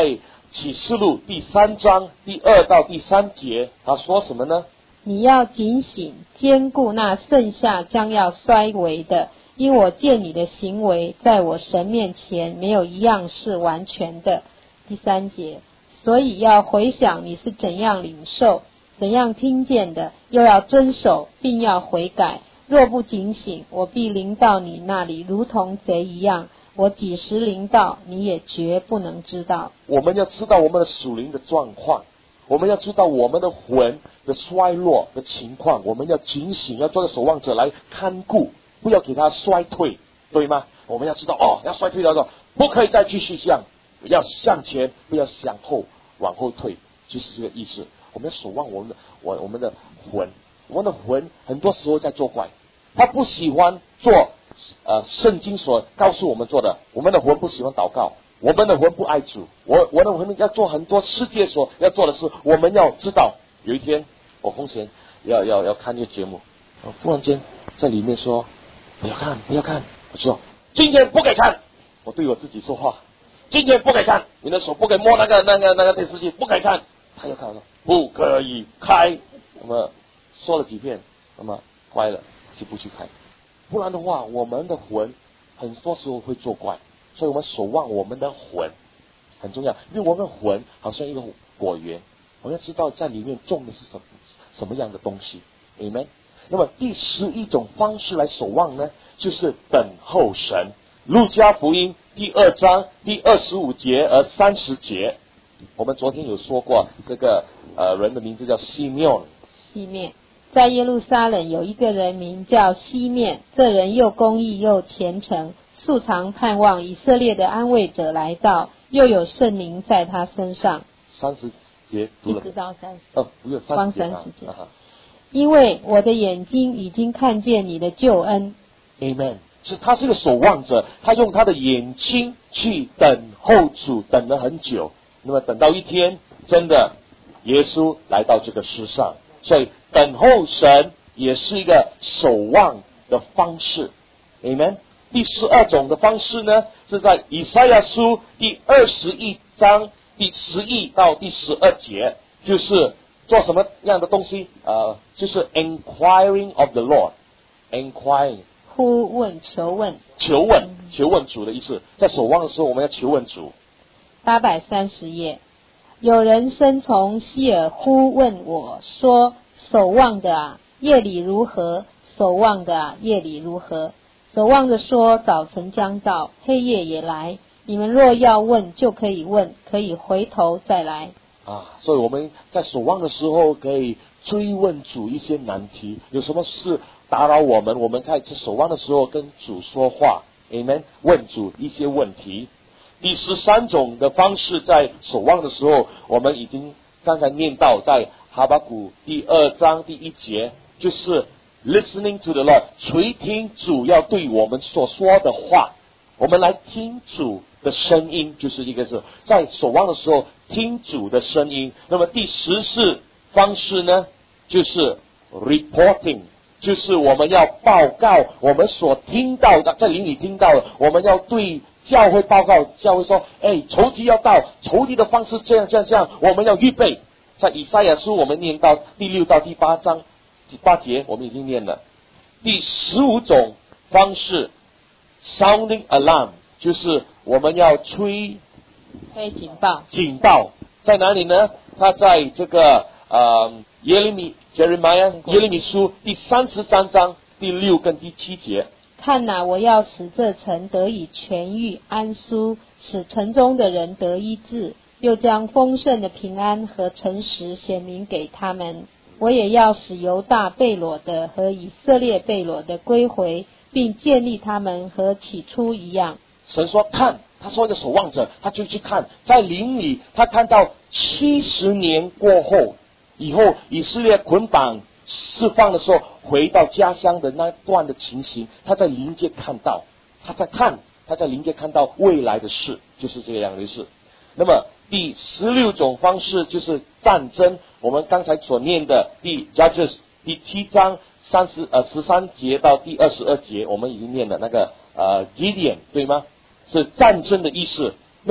启示录第三章第二到第三节，他说什么呢？ 你要警醒，坚固那剩下将要衰微的，因我见你的行为，在我神面前没有一样是完全的。第三节，所以要回想你是怎样领受，怎样听见的，又要遵守，并要悔改。若不警醒，我必临到你那里，如同贼一样。我几时临到，你也绝不能知道。 我们要知道我们的属灵的状况，我们要知道我们的魂的衰落的情况，我们要警醒，要做个守望者来看顾，不要给它衰退，对吗？我们要知道哦，要衰退的时候，不可以再继续向，要向前，不要向后，往后退，就是这个意思。我们要守望我们的我我们的魂，我们的魂很多时候在作怪，他不喜欢做呃圣经所告诉我们做的，我们的魂不喜欢祷告，我们的魂不爱主，我我的魂要做很多世界所要做的事。我们要知道，有一天我空闲要要要看一个节目，忽然间在里面说不要看不要看，我说今天不给看，我对我自己说话，今天不给看，你的手不可以摸那个那个那个电视机，不可以看。他又看了，不可以开，那么说了几遍，那么乖了就不去开，不然的话我们的魂很多时候会作怪。所以我们守望我们的魂很重要，因为我们的魂好像一个果园，我们要知道在里面种的是什么什么样的东西。 Amen。 那么第十一种方式来守望呢，就是等候神。路加福音第二章第二十五节和三十节，我们昨天有说过，这个呃人的名字叫西面。 西面，在耶路撒冷有一个人名叫西面，这人又公义又虔诚，素常盼望以色列的安慰者来到，又有圣灵在他身上。 三十节读了， 一直到三十， 哦，不是三十节， 光三十节。 啊啊、 因为我的眼睛已经看见你的救恩。 Amen。 是他是个守望者，他用他的眼睛去等候主，等了很久，那么等到一天真的耶稣来到这个世上，所以等候神也是一个守望的方式。 Amen。 第十二种的方式呢，是在以赛亚书第二十一章第十一到第十二节，就是做什么样的东西？呃，就是 inquiring of the Lord。 inquiring 呼问求问， 求问求问主的意思。在守望的时候我们要求问主。 八百三十页，有人声从希尔呼问我说，守望的啊，夜里如何？守望的啊，夜里如何？守望的说，早晨将到，黑夜也来，你们若要问就可以问，可以回头再来啊。所以我们在守望的时候可以追问主一些难题，有什么事打扰我们，我们在守望的时候跟主说话。 Amen。 问主一些问题。第十三种的方式，在守望的时候我们已经刚才念到，在哈巴谷第二章第一节，就是 listening to the Lord， 垂听主要对我们所说的话，我们来听主的声音，就是一个是在守望的时候听主的声音。那么第十四方式呢，就是 reporting， 就是我们要报告我们所听到的，在灵里听到的，我们要对教会报告，教会说，哎，仇敌要到，仇敌的方式这样这样这样，我们要预备。在以赛亚书我们念到第六到第八章第八节，我们已经念了。第十五种方式 sounding alarm， 就是我们要吹吹警报。 警报在哪里呢？它在这个呃耶利米 Jeremiah 耶利米书第三十三章第六跟第七节。 看哪，我要使这城得以痊愈安舒，使城中的人得医治，又将丰盛的平安和诚实显明给他们。我也要使犹大被掳的和以色列被掳的归回，并建立他们和起初一样。 神说看，他说一个守望者，他就去看，在灵里他看到七十年过后，以后以色列捆绑释放的时候回到家乡的那段的情形，他在灵界看到，他在看，他在灵界看到未来的事，就是这样的事。那么第十六种方式就是战争，我们刚才所念的第 Judges 第七章三十呃十三节到第二十二节，我们已经念了那个呃 Gideon 对吗？是战争的意思。那么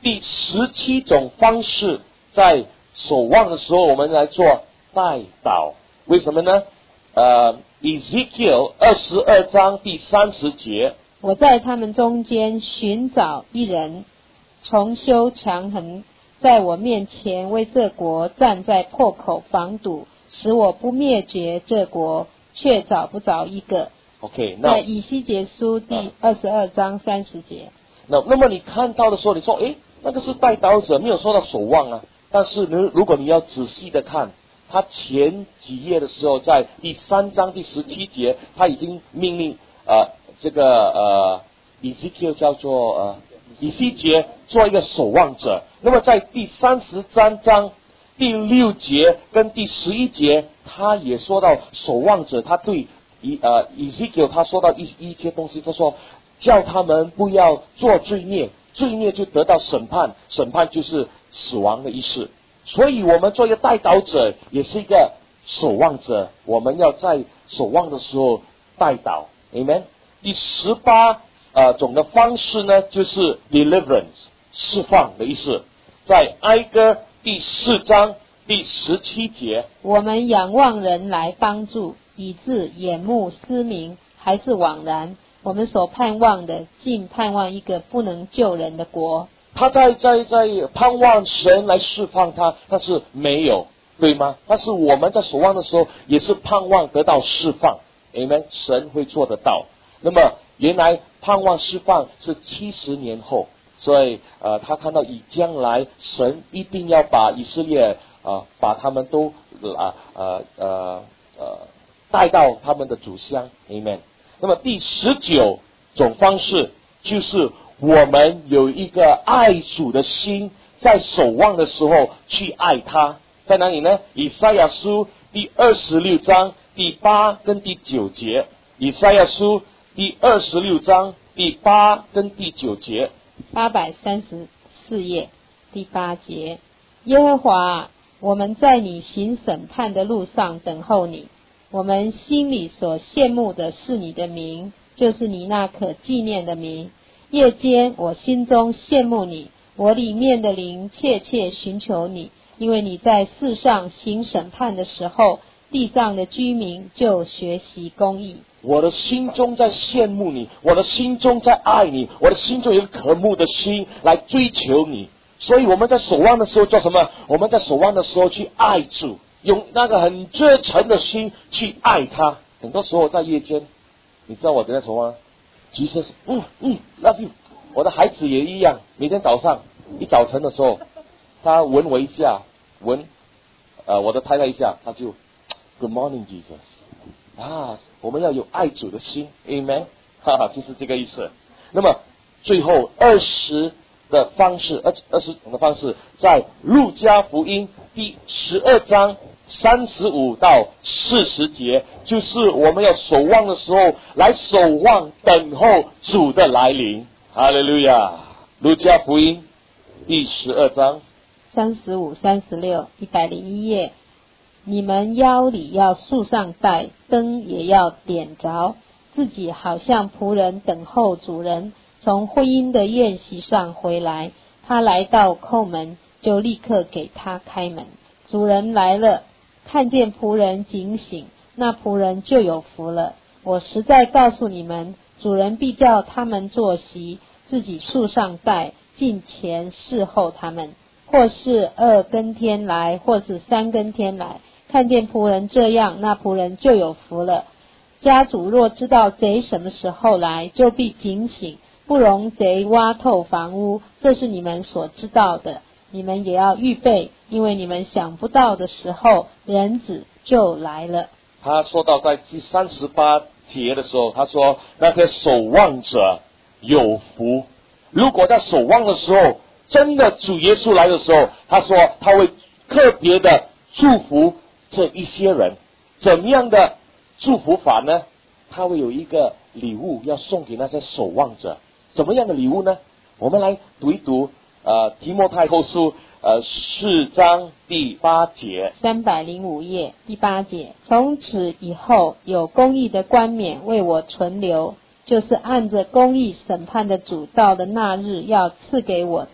第十七种方式，在守望的时候，我们来做代祷。为什么呢？呃 Ezekiel 二十二章第三十节， 我在他们中间寻找一人，重修墙垣，在我面前为这国站在破口防堵，使我不灭绝这国，却找不着一个。 OK， 那在以西结书第二十二章三十节。 那那么你看到的时候，你说，诶，那个是代祷者，没有说到守望啊。但是呢，如果你要仔细的看，他前几页的时候，在第三章第十七节，他已经命令呃这个呃以西结叫做呃以西结做一个守望者。那么在第三十三章第六节跟第十一节，他也说到守望者，他对以呃以西结他说到一一些东西，他说叫他们不要做罪孽，罪孽就得到审判，审判就是死亡的意思。所以我们做一个代祷者，也是一个守望者，我们要在守望的时候代祷 Amen。 第十八呃种的方式呢，就是 deliverance 释放的意思，在哀歌第四章第十七节， 我们仰望人来帮助，以致眼目失明，还是枉然。我们所盼望的，竟盼望一个不能救人的国。 他在在在盼望神来释放他，但是没有，对吗？但是我们在守望的时候，也是盼望得到释放 Amen， 神会做得到。那么原来盼望释放是七十年后，所以呃，他看到以将来神一定要把以色列啊、呃，把他们都啊呃呃呃带到他们的祖乡 Amen。 那么第十九种方式就是我们有一个爱主的心，在守望的时候去爱他，在哪里呢？以赛亚书第二十六章第八跟第九节，以赛亚书第二十六章第八跟第九节， 八百三十四页第八节，耶和华，我们在你行审判的路上等候你，我们心里所羡慕的是你的名，就是你那可纪念的名。夜间我心中羡慕你，我里面的灵切切寻求你，因为你在世上行审判的时候，地上的居民就学习公义。 我的心中在羡慕你，我的心中在爱你，我的心中有一个渴慕的心来追求你。所以我们在守望的时候做什么？我们在守望的时候去爱主，用那个很热忱的心去爱他。很多时候在夜间，你知道我怎样守望吗？其实是嗯嗯 love you。 我的孩子也一样，每天早上一早晨的时候，他闻我一下，闻呃我的太太一下，他就 Good morning Jesus 啊，我们要有爱主的心 Amen， 哈哈，就是这个意思。那么最后二十的方式，二二十种的方式，在路加福音第十二章三十五到四十节，就是我们要守望的时候来守望等候主的来临。哈利路亚！路加福音第十二章三十五、三十六，一百零一页。你们腰里要束上带，灯也要点着，自己好像仆人等候主人从婚姻的宴席上回来。他来到叩门，就立刻给他开门。主人来了，看见仆人警醒，那仆人就有福了。我实在告诉你们，主人必叫他们坐席，自己束上带，近前侍候他们。或是二更天来，或是三更天来，看见仆人这样，那仆人就有福了。家主若知道贼什么时候来，就必警醒，不容贼挖透房屋。这是你们所知道的，你们也要预备，因为你们想不到的时候，人子就来了。 他说到在第三十八节的时候，他说那些守望者有福。如果在守望的时候，真的主耶稣来的时候，他说他会特别的祝福这一些人。怎么样的祝福法呢？他会有一个礼物要送给那些守望者。怎么样的礼物呢？我们来读一读呃提摩太后书呃四章第八节， 三百零五页第八节。从此以后，有公义的冠冕为我存留，就是按着公义审判的主到的那日要赐给我的。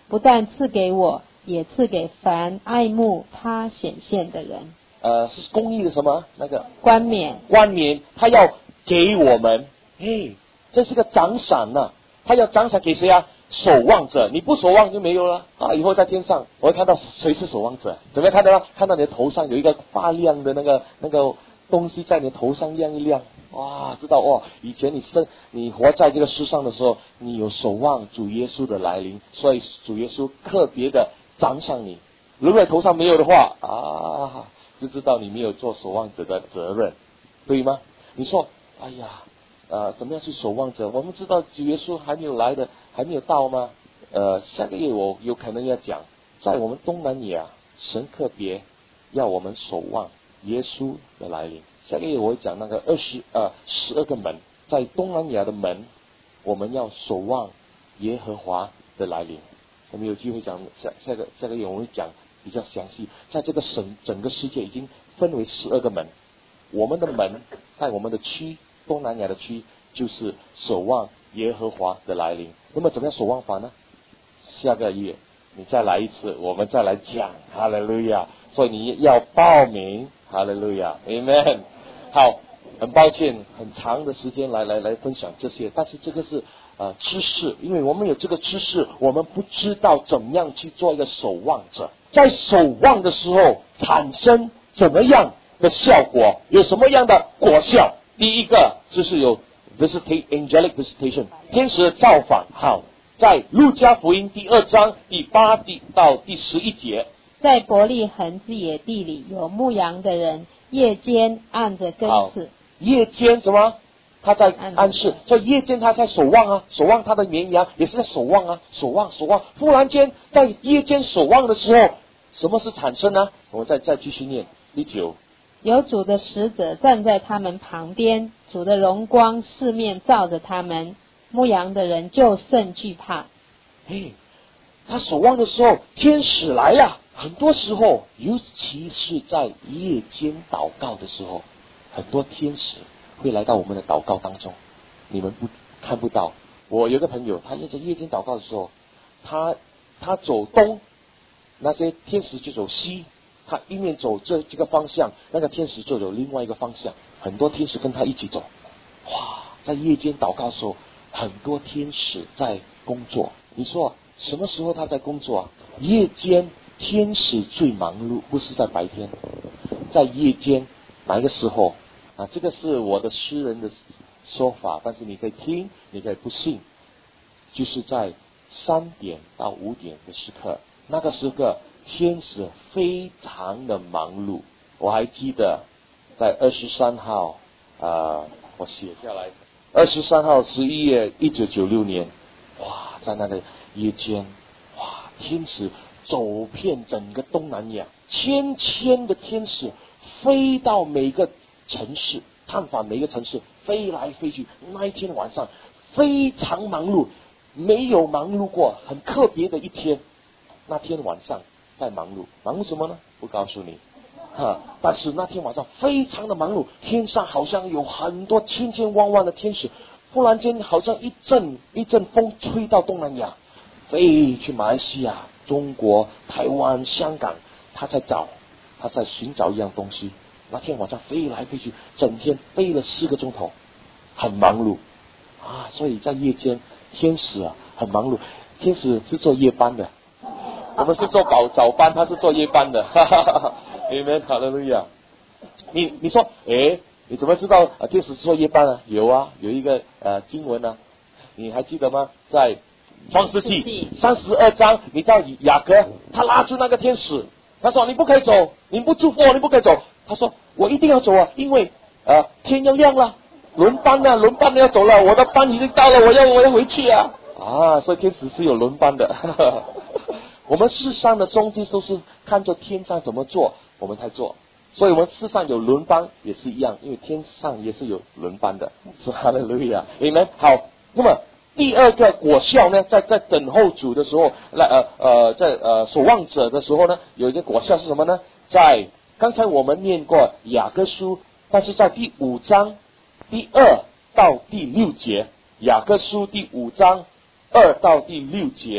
不但赐给我，也赐给凡爱慕他显现的人。 呃，是公义的什么？那个冠冕， 冠冕，他要给我们。嘿，这是个奖赏呐、啊！他要奖赏给谁啊？守望者。你不守望就没有了啊！以后在天上，我会看到谁是守望者？怎么样看到？看到你的头上有一个发亮的那个那个东西在你的头上亮一亮。哇，知道哇！以前你生你活在这个世上的时候，你有守望主耶稣的来临，所以主耶稣特别的奖赏你。如果头上没有的话啊，就知道你没有做守望者的责任，对吗？你说，哎呀。呃，怎么样去守望者？我们知道主耶稣还没有来的，还没有到吗？呃，下个月我有可能要讲，在我们东南亚，神特别要我们守望耶稣的来临。下个月我会讲那个二十呃十二个门，在东南亚的门，我们要守望耶和华的来临。我们有机会讲下下个下个月我会讲比较详细，在这个省整个世界已经分为十二个门，我们的门在我们的区。东南亚的区就是守望耶和华的来临。那么怎么样守望法呢？下个月你再来一次，我们再来讲。哈利路亚！所以你要报名。哈利路亚 ，Amen。好，很抱歉，很长的时间来来来分享这些，但是这个是呃知识，因为我们有这个知识，我们不知道怎么样去做一个守望者，在守望的时候产生怎么样的效果，有什么样的果效？第一个就是有 visitation angelic visitation 天使的造访。好，在路加福音第二章第八第到第十一节， 在伯利恒之野地里有牧羊的人，夜间按着更次。 夜间什么？他在暗示，所以夜间他在守望啊，守望他的绵羊，也是在守望啊，守望守望。忽然间在夜间守望的时候，什么是产生呢？我们再再继续念第九。 有主的使者站在他们旁边，主的荣光四面照着他们，牧羊的人就甚惧怕。 嘿，他守望的时候，天使来了。很多时候，尤其是在夜间祷告的时候，很多天使会来到我们的祷告当中，你们不看不到。我有个朋友，他在夜间祷告的时候，他他走东，那些天使就走西。他一面走这这个方向，那个天使就有另外一个方向，很多天使跟他一起走。哇，在夜间祷告的时候，很多天使在工作。你说什么时候他在工作啊？夜间天使最忙碌，不是在白天，在夜间。哪一个时候啊？这个是我的诗人的说法，但是你可以听，你可以不信。就是在三点到五点的时刻，那个时刻天使非常的忙碌。我还记得在二十三号啊，我写下来，二十三号十一月一九九六年，哇，在那个夜间，哇，天使走遍整个东南亚，千千的天使飞到每个城市，探访每个城市，飞来飞去。那一天晚上非常忙碌，没有忙碌过，很特别的一天。那天晚上在忙碌，忙碌什么呢？不告诉你哈。但是那天晚上非常的忙碌，天上好像有很多千千万万的天使，忽然间好像一阵一阵风吹到东南亚，飞去马来西亚、中国、台湾、香港，他在找，他在寻找一样东西。那天晚上飞来飞去，整天飞了四个钟头，很忙碌啊。所以在夜间，天使啊很忙碌，天使是做夜班的。我们是做早早班，他是做夜班的，哈哈哈哈 Amen， 哈利路亚。你你说，诶，你怎么知道啊？天使是做夜班啊？有啊，有一个呃经文啊，你还记得吗？在创世纪三十二章，你到雅各，他拉住那个天使，他说：“你不可以走，你不祝福我，你不可以走。”他说：“我一定要走啊，因为呃天要亮了，轮班了，轮班了要走了，我的班已经到了，我要我要回去啊啊！所以天使是有轮班的。哈哈我们世上的东西都是看着天上怎么做，我们才做。所以我们世上有轮班也是一样，因为天上也是有轮班的。是哈利路亚，你们好。那么第二个果效呢，在在等候主的时候，来呃呃，在呃守望者的时候呢，有一个果效是什么呢？在刚才我们念过雅各书，但是在第五章第二到第六节，雅各书第五章二到第六节。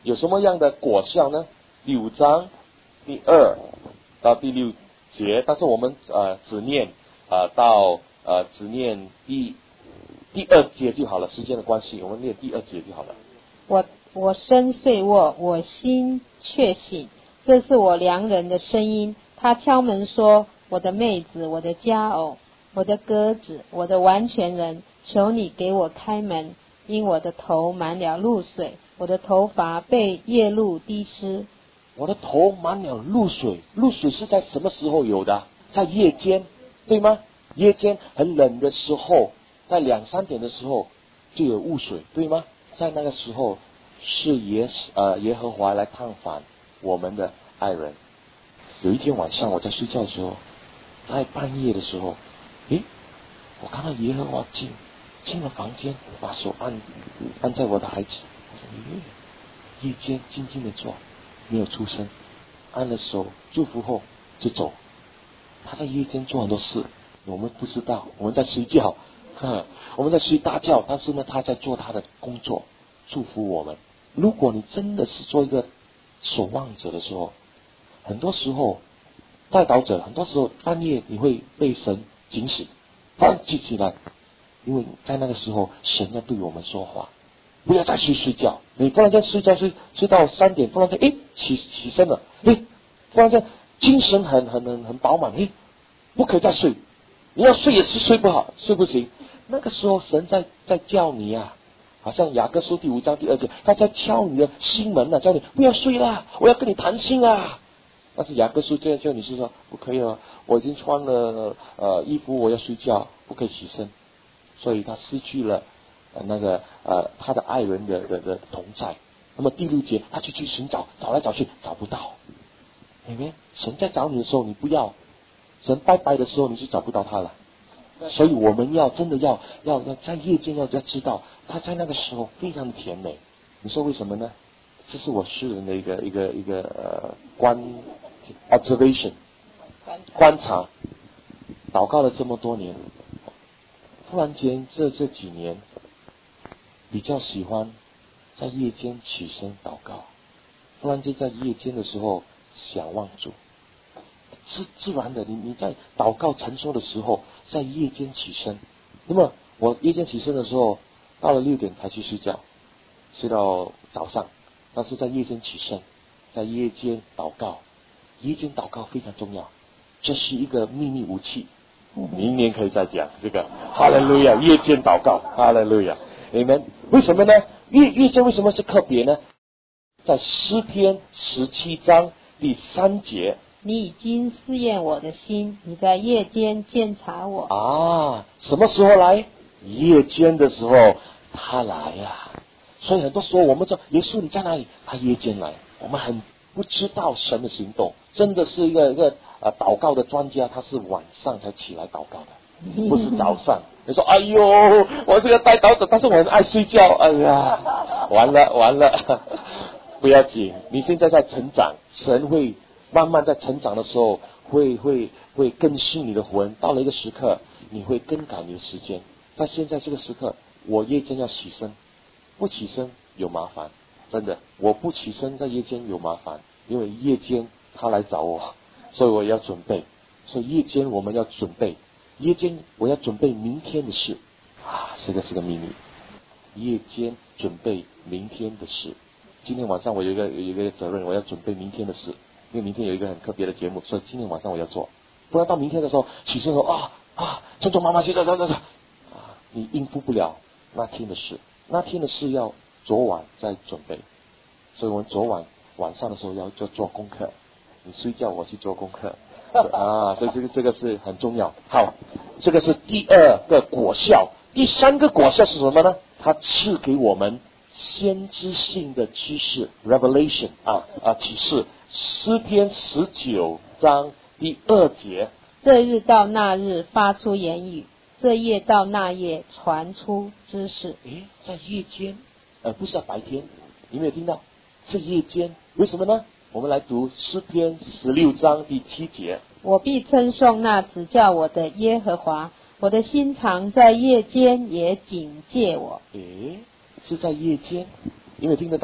有什么样的果效呢？第五章第二到第六节，但是我们呃只念呃到呃只念第第二节就好了，时间的关系，我们念第二节就好了。 我我身睡卧，我心却醒，这是我良人的声音。他敲门说：我的妹子，我的佳偶，我的鸽子，我的完全人，求你给我开门，因我的头满了露水，我的头发被夜露滴湿。 我的头满了露水，露水是在什么时候有的？在夜间，对吗？夜间很冷的时候，在两三点的时候就有雾水，对吗？在那个时候是耶呃耶和华来探访我们的爱人。有一天晚上我在睡觉的时候，在半夜的时候，诶，我看到耶和华进进了房间，把手按按在我的孩子，我说耶，夜间静静的坐，没有出声，按了手祝福后就走。他在夜间做很多事，我们不知道，我们在睡觉，呵，我们在睡大觉，但是呢，他在做他的工作，祝福我们。如果你真的是做一个守望者的时候，很多时候代祷者，很多时候半夜你会被神警醒，放记起来，因为在那个时候神要对我们说话，不要再去睡觉。你忽然间睡觉睡睡到三点，忽然间诶起起身了，诶忽然间精神很很很很饱满，诶不可以再睡，你要睡也是睡不好，睡不行。那个时候神在在叫你啊，好像雅各书第五章第二节，他在敲你的心门啊，叫你不要睡啦，我要跟你谈心啊。但是雅各书这样叫你是说不可以了，我已经穿了呃衣服，我要睡觉，不可以起身，所以他失去了呃那个呃他的爱人的的的同在。那么第六节，他就去寻找，找来找去找不到，明白？神在找你的时候，你不要；神拜拜的时候，你就找不到他了。所以我们要真的要要要在夜间要要知道，他在那个时候非常的甜美。你说为什么呢？这是我诗人的一个一个一个呃观 observation 观察，祷告了这么多年，突然间这这几年比较喜欢在夜间起身祷告，突然间在夜间的时候想望主，自自然的，你你在祷告成熟的时候，在夜间起身。那么我夜间起身的时候，到了六点才去睡觉，睡到早上。但是在夜间起身，在夜间祷告，夜间祷告非常重要，这是一个秘密武器。明年可以再讲这个。哈利路亚，夜间祷告，哈利路亚，你们为什么呢？夜夜间为什么是特别呢？在诗篇十七章第三节， 你已经试验我的心，你在夜间监察我。 啊，什么时候来？夜间的时候他来呀、啊。所以很多时候我们说耶稣你在哪里？他夜间来，我们很不知道神的行动，真的是一个一个呃祷告的专家，他是晚上才起来祷告的，不是早上。你说哎呦，我是个代祷者，但是我很爱睡觉，哎呀，完了完了，不要紧，你现在在成长，神会慢慢在成长的时候会会会更新你的魂，到了一个时刻你会更改你的时间。在现在这个时刻，我夜间要起身。不起身有麻烦，真的，我不起身在夜间有麻烦，因为夜间他来找我，所以我要准备，所以夜间我们要准备，夜间我要准备明天的事啊，这个是个秘密，夜间准备明天的事。今天晚上我有一个有一个责任，我要准备明天的事，因为明天有一个很特别的节目，所以今天晚上我要做，不然到明天的时候起身说啊啊，匆匆忙忙去走走走走啊，你应付不了那天的事。那天的事要昨晚再准备，所以我们昨晚晚上的时候要就做功课。你睡觉，我去做功课啊，所以这个这个是很重要。好，这个是第二个果效，第三个果效是什么呢？它赐给我们先知性的知识 ，revelation 啊啊启示。诗篇十九章第二节， 这日到那日发出言语。这夜到那夜传出知识。 诶，在夜间，呃，不是在白天，你没有听到？是夜间，为什么呢？我们来读诗篇十六章第七节。 我必称颂那指教我的耶和华，我的心肠在夜间也警戒我。 诶，是在夜间，你没有听得到？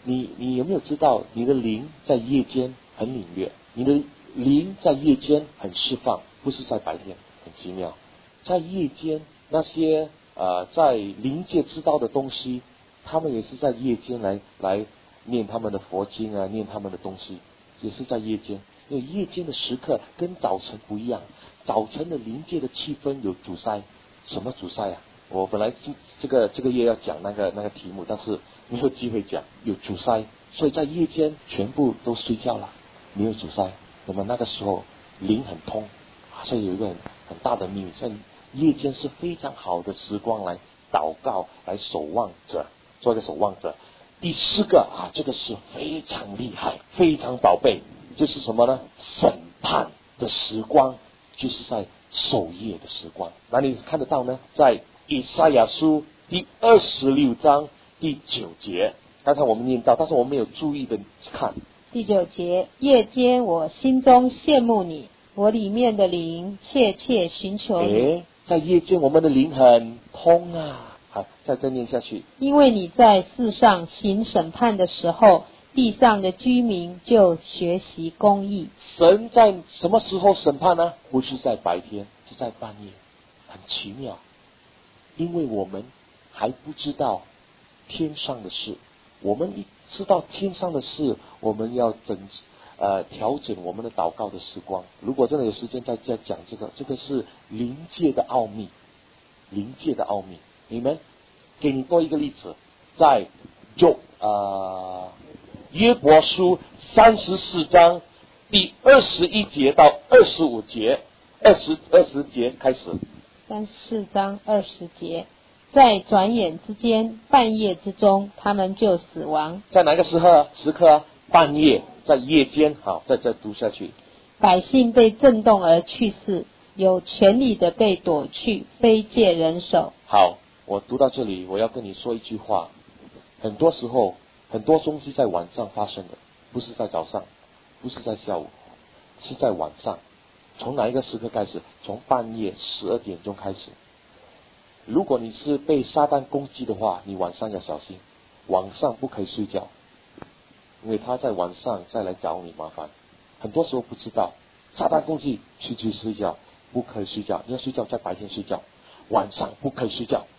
你你有没有知道，你的灵在夜间很领略，你的灵在夜间很释放，不是在白天，很奇妙。在夜间那些呃在灵界知道的东西，他们也是在夜间来来念他们的佛经啊，念他们的东西，也是在夜间。因为夜间的时刻跟早晨不一样，早晨的灵界的气氛有阻塞。什么阻塞啊？我本来这个这个月要讲那个那个题目，但是没有机会讲，有阻塞，所以在夜间全部都睡觉了，没有阻塞。那么那个时候灵很通，所以有一个很很大的秘密，在夜间是非常好的时光来祷告，来守望者，做一个守望者。第四个啊，这个是非常厉害，非常宝贝，就是什么呢？审判的时光，就是在守夜的时光。哪里看得到呢？在以赛亚书第二十六章第九节，刚才我们念到，但是我们没有注意的看。 第九节，夜间我心中羡慕你，我里面的灵切切寻求你。 诶，在夜间我们的灵很通啊。好，再再念下去。 因为你在世上行审判的时候，地上的居民就学习公义。 神在什么时候审判呢？不是在白天，是在半夜，很奇妙。因为我们还不知道天上的事，我们一知道天上的事，我们要整呃调整我们的祷告的时光。如果真的有时间再再讲这个，这个是灵界的奥秘，灵界的奥秘。你们给你多一个例子，在就呃约伯书三十四章第二十一节到二十五节，二十二十节开始。 三十四章二十节，在转眼之间，半夜之中，他们就死亡。 在哪个时刻？时刻啊，半夜，在夜间。好，再再读下去。 百姓被震动而去世，有权力的被夺去，非借人手。 好，我读到这里，我要跟你说一句话。很多时候，很多东西在晚上发生的，不是在早上，不是在下午，是在晚上。从哪一个时刻开始？从半夜十二点钟开始。如果你是被撒旦攻击的话，你晚上要小心，晚上不可以睡觉，因为他在晚上再来找你麻烦。很多时候不知道，撒旦攻击去去睡觉，不可以睡觉。你要睡觉在白天睡觉，晚上不可以睡觉。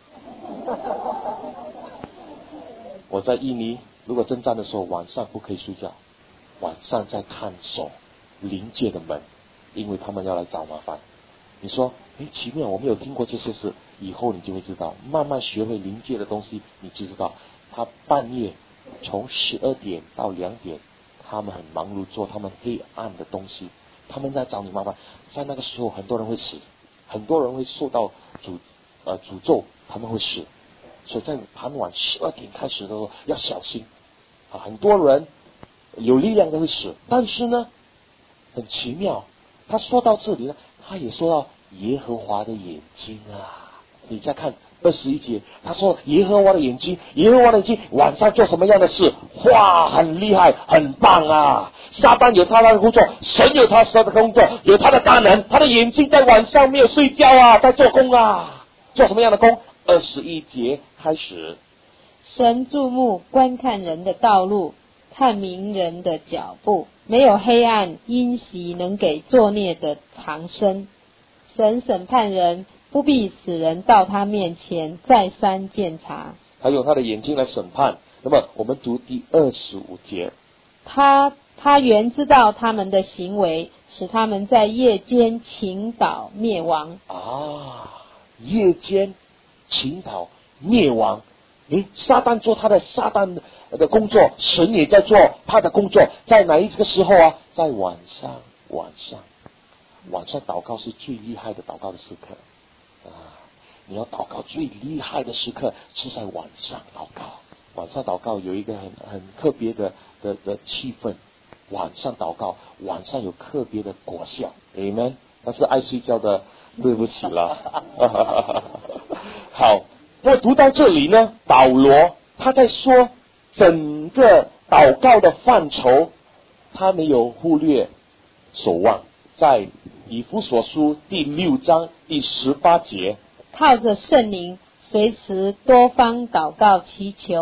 我在印尼如果征战的时候，晚上不可以睡觉，晚上在看守灵界的门，因为他们要来找麻烦。你说，诶，奇妙，我没有听过这些事，以后你就会知道，慢慢学会灵界的东西，你就知道，他半夜从十二点到两点，他们很忙碌做他们黑暗的东西，他们在找你麻烦。在那个时候，很多人会死，很多人会受到诅呃诅咒，他们会死。所以在傍晚十二点开始的时候要小心啊！很多人有力量的会死，但是呢，很奇妙，他说到这里呢，他也说到耶和华的眼睛啊。你再看二十一节，他说耶和华的眼睛，耶和华的眼睛晚上做什么样的事？哇，很厉害，很棒啊！撒旦有他的工作，神有他的工作，有他的大能，他的眼睛在晚上没有睡觉啊，在做工啊，做什么样的工？二十一节开始， 神注目观看人的道路，探明人的脚步，没有黑暗阴习能给作孽的藏身。神审判人，不必使人到他面前再三检查。 还有他的眼睛来审判。那么我们读第二十五节， 他他原知道他们的行为，使他们在夜间倾倒灭亡。 啊，夜间倾倒灭亡。诶，撒旦做他的撒旦的工作，神也在做他的工作。在哪一个时候啊？在晚上，晚上，晚上祷告是最厉害的祷告的时刻啊！你要祷告最厉害的时刻是在晚上祷告。晚上祷告有一个很很特别的的的气氛，晚上祷告，晚上有特别的果效。Amen。但是爱睡觉的，对不起了。好，那读到这里呢，保罗他在说整个祷告的范畴，他没有忽略守望。在以弗所书第六章第十八节， 靠着圣灵，随时多方祷告祈求，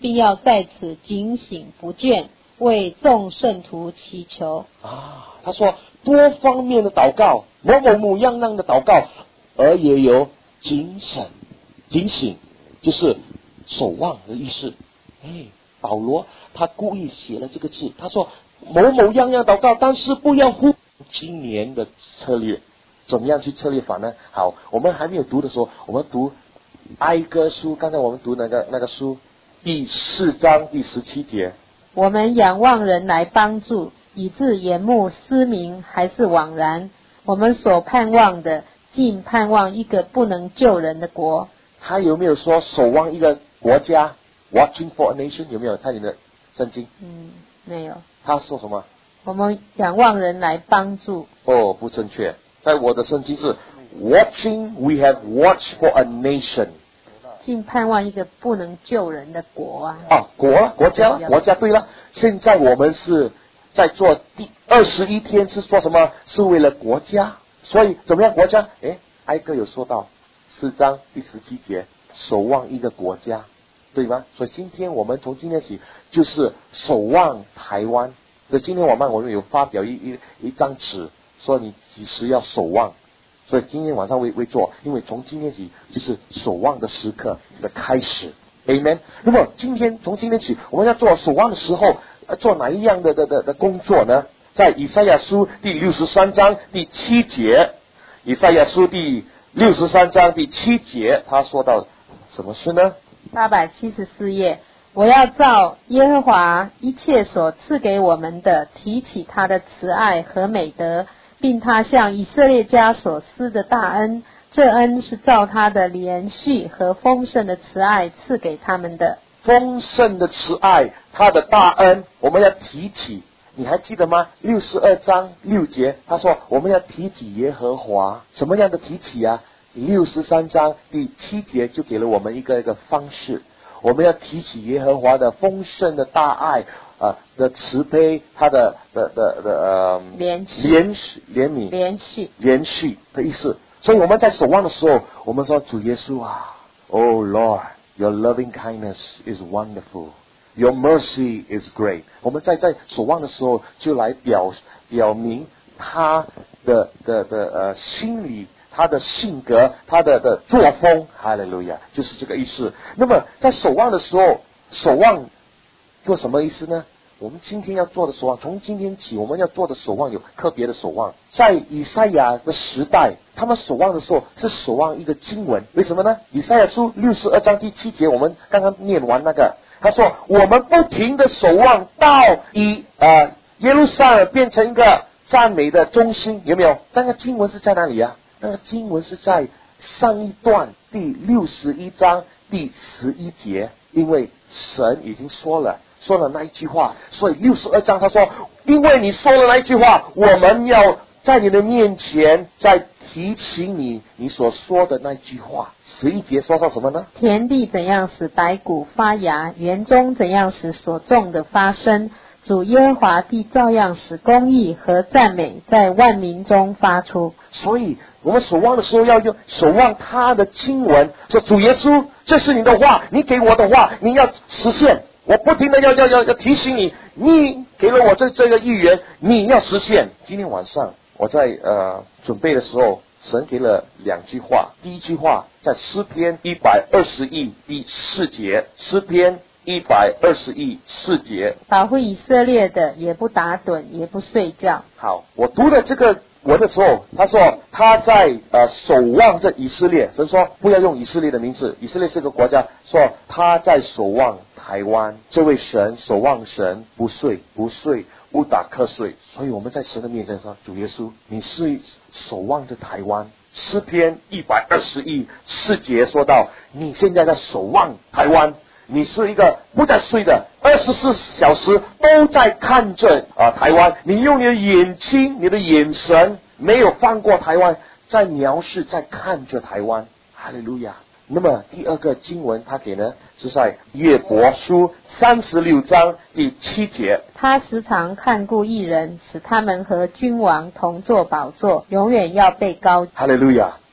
必要在此警醒不倦，为众圣徒祈求。 啊，他说多方面的祷告，某某某样样的祷告，而也有警醒，警醒就是守望的意思。哎，保罗他故意写了这个字，他说某某样样祷告，但是不要忽今年的策略。怎么样去策略法呢？好，我们还没有读的时候，我们读哀歌书，刚才我们读那个那个书第四章第十七节。 我们仰望人来帮助，以致眼目失明，还是枉然。我们所盼望的，竟盼望一个不能救人的国。 他有没有说守望一个国家 ？Watching for a nation 有没有？看你的圣经。 嗯，没有。 他说什么？ 我们仰望人来帮助。 哦，不正确。在我的圣经是 watching, we have watched for a nation。 竟盼望一个不能救人的国啊！ 啊，国国家国家对了。现在我们是在做第二十一天，是做什么？是为了国家。所以怎么样国家？诶，哀歌有说到四章第十七节，守望一个国家，对吗？所以今天我们从今天起就是守望台湾。所以今天晚上我们有发表一一一张纸，说你几时要守望。所以今天晚上会会做，因为从今天起就是守望的时刻的开始 ，Amen。那么今天从今天起，我们要做守望的时候，呃、做哪一样的的的的工作呢？在以赛亚书第六十三章第七节，以赛亚书第六十三章第七节，他说到什么事呢？ 八百七十四页，我要照耶和华一切所赐给我们的，提起他的慈爱和美德。并他向以色列家所施的大恩，这恩是照他的连续和丰盛的慈爱赐给他们的。 丰盛的慈爱，他的大恩，我们要提起。你还记得吗？六十二章六节，他说我们要提起耶和华。什么样的提起啊？六十三章第七节就给了我们一个一个方式，我们要提起耶和华的丰盛的大爱。啊的慈悲，他的的的的呃连续连续怜悯连续连续的意思。所以我们在守望的时候，我们说主耶稣啊 ，Oh Lord, Your loving kindness is wonderful, Your mercy is great。我们在在守望的时候，就来表表明他的的的呃心理。他的性格，他的的作风，哈利路亚，就是这个意思。那么在守望的时候，守望做什么意思呢？我们今天要做的守望，从今天起我们要做的守望有特别的守望。在以赛亚的时代，他们守望的时候是守望一个经文，为什么呢？以赛亚书六十二章第七节，我们刚刚念完那个，他说我们不停的守望到以呃耶路撒冷变成一个赞美的中心，有没有？那个经文是在哪里啊？那个经文是在上一段第六十一章第十一节，因为神已经说了说了那一句话，所以六十二章他说，因为你说了那一句话，我们要在你的面前再提醒你你所说的那句话。十一节说到什么呢？ 田地怎样使白骨发芽，园中怎样使所种的发生，主耶和华必照样使公义和赞美在万民中发出。 所以我们守望的时候要用守望他的经文，说主耶稣，这是你的话，你给我的话，你要实现。我不停的要要要要提醒你，你给了我这这个预言，你要实现。今天晚上我在呃准备的时候，神给了两句话。第一句话在诗篇一百二十一第四节，诗篇一百二十一四节， 保护以色列的也不打盹也不睡觉。 好，我读的这个文的时候，他说他在呃守望着以色列，神说不要用以色列的名字，以色列是个国家，说他在守望台湾，这位神守望神不睡不睡不打瞌睡，所以我们在神的面前说，主耶稣，你是守望着台湾。诗篇一百二十一四节说到，你现在在守望台湾，你是一个不再睡的，二十四小时都在看着啊台湾，你用你的眼睛，你的眼神没有放过台湾，在描述，在看着台湾，哈利路亚。那么第二个经文他给呢，是在约伯书三十六章第七节， 他时常看顾义人，使他们和君王同坐宝座，永远要被高。 哈利路亚。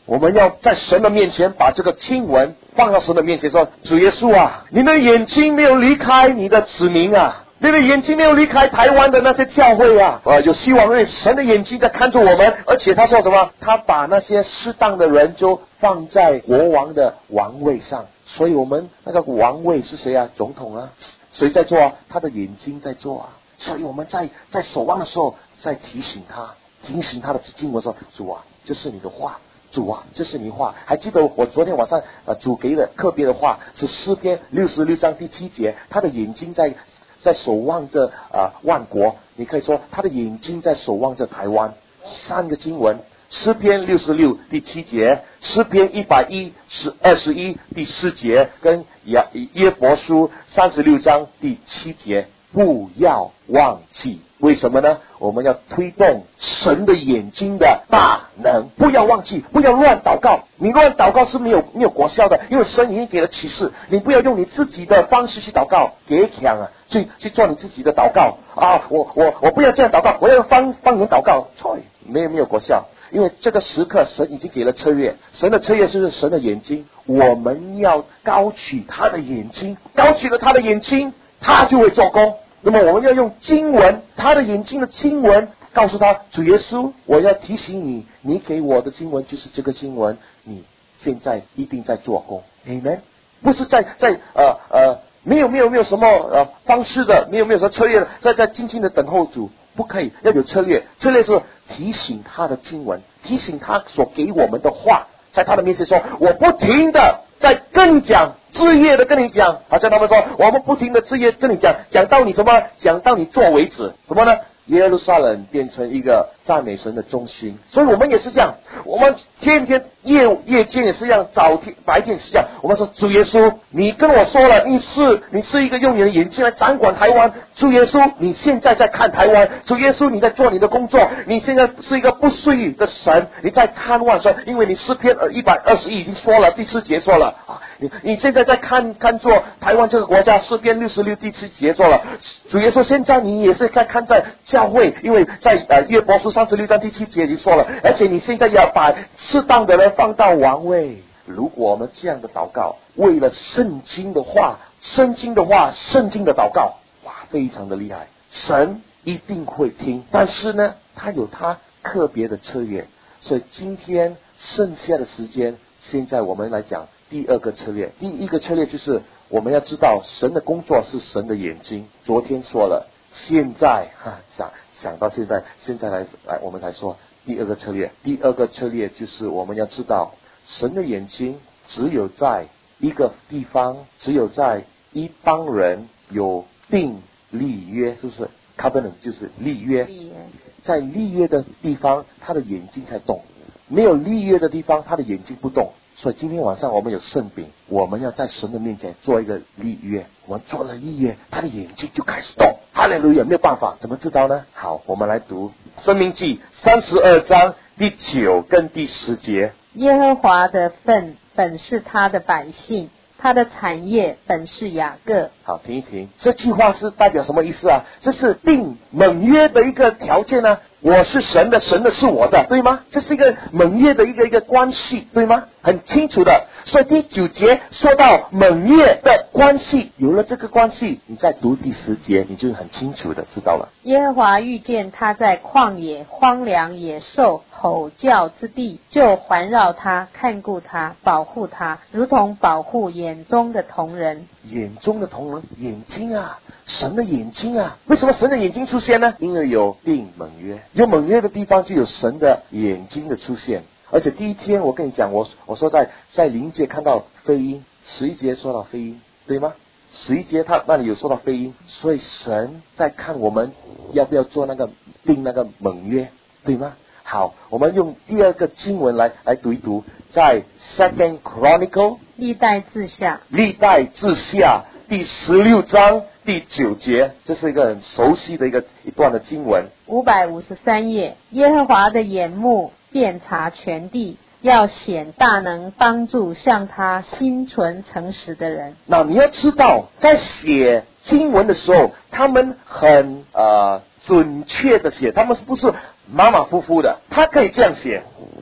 我们要在神的面前把这个经文放到神的面前说，主耶稣啊，你的眼睛没有离开你的子民啊，你的眼睛没有离开台湾的那些教会啊，呃，有希望，因为神的眼睛在看着我们，而且他说什么？他把那些适当的人就放在国王的王位上，所以我们那个王位是谁啊？总统啊，谁在做啊？他的眼睛在做啊，所以我们在在守望的时候，在提醒他，提醒他的经文说，主啊，这是你的话。主啊，这是你话。还记得我昨天晚上呃主给的特别的话是诗篇六十六章第七节，他的眼睛在在守望着呃万国，你可以说他的眼睛在守望着台湾。三个经文，诗篇六十六第七节，诗篇一百一十二十一第四节，跟耶约伯书三十六章第七节。不要忘记，为什么呢？我们要推动神的眼睛的大能，不要忘记，不要乱祷告。你乱祷告是没有没有果效的，因为神已经给了启示。你不要用你自己的方式去祷告，给强啊，去去做你自己的祷告啊！我我我不要这样祷告，我要方方言祷告，错，没有没有果效。因为这个时刻神已经给了策略，神的策略就是神的眼睛，我们要高举他的眼睛，高举了他的眼睛，他就会做工。那么我们要用经文，他的眼睛的经文告诉他，主耶稣，我要提醒你，你给我的经文就是这个经文，你现在一定在做工。 Amen， 不是在在呃呃没有没有没有什么呃方式的，没有没有什么策略的，在在静静的等候主，不可以，要有策略。策略是提醒他的经文，提醒他所给我们的话，在他的面前说，我不停的在跟你讲，枝叶的跟你讲，好像他们说，我们不停的枝叶跟你讲，讲到你什么，讲到你做为止，什么呢？耶路撒冷变成一个赞美神的中心，所以我们也是这样，我们天天夜夜间也是这样，早天白天也是这样。我们说，主耶稣，你跟我说了，你是你是一个用你的眼睛来掌管台湾。主耶稣，你现在在看台湾。主耶稣，你在做你的工作。你现在是一个不睡的神，你在看望神，因为你诗篇一百二十一已经说了，第四节说了啊，你你现在在看看做台湾这个国家，诗篇六十六第七节做了。主耶稣，现在你也是在看在教会，因为在呃约伯书三十六章第七节已经说了，而且你现在要把适当的人放到王位。如果我们这样的祷告，为了圣经的话，圣经的话，圣经的祷告，哇，非常的厉害，神一定会听。但是呢，他有他特别的策略，所以今天剩下的时间，现在我们来讲第二个策略。第一个策略就是我们要知道神的工作是神的眼睛。昨天说了，现在哈想想到现在，现在来来我们来说第二个策略。第二个策略就是我们要知道神的眼睛只有在一个地方，只有在一帮人有订立约，是不是 covenant 就是立约，在立约的地方他的眼睛才动，没有立约的地方他的眼睛不动。所以今天晚上我们有圣饼，我们要在神的面前做一个立约，我们做了立约，他的眼睛就开始动。哈利路亚，没有办法，怎么知道呢？好，我们来读申命记三十二章第九跟第十节。 耶和华的份本是他的百姓，他的产业本是雅各。 好，停一停，这句话是代表什么意思啊？这是定盟约的一个条件啊。我是神的，神的是我的，对吗？这是一个盟约的一个一个关系，对吗？很清楚的。所以第九节说到盟约的关系，有了这个关系，你再读第十节，你就很清楚的知道了。 耶和华遇见他在旷野荒凉野兽吼叫之地，就环绕他，看顾他，保护他，如同保护眼中的瞳人。 眼中的瞳人，眼睛啊，神的眼睛啊。为什么神的眼睛出现呢？因为有定盟约，有盟约的地方就有神的眼睛的出现。而且第一天我跟你讲，我我说在在灵界看到飞鹰，十一节说到飞鹰，对吗？十一节他那里有说到飞鹰，所以神在看我们要不要做那个定那个盟约，对吗？好，我们用第二个经文来来读一读，在 Second Chronicle 历代志下， 历代志下第十六章第九节，这是一个很熟悉的一个一段的经文。 五百五十三页，耶和华的眼目遍察全地，要显大能帮助向他心存诚实的人。 那你要知道，在写经文的时候，他们很呃准确的写，他们不是马马虎虎的。他可以这样写，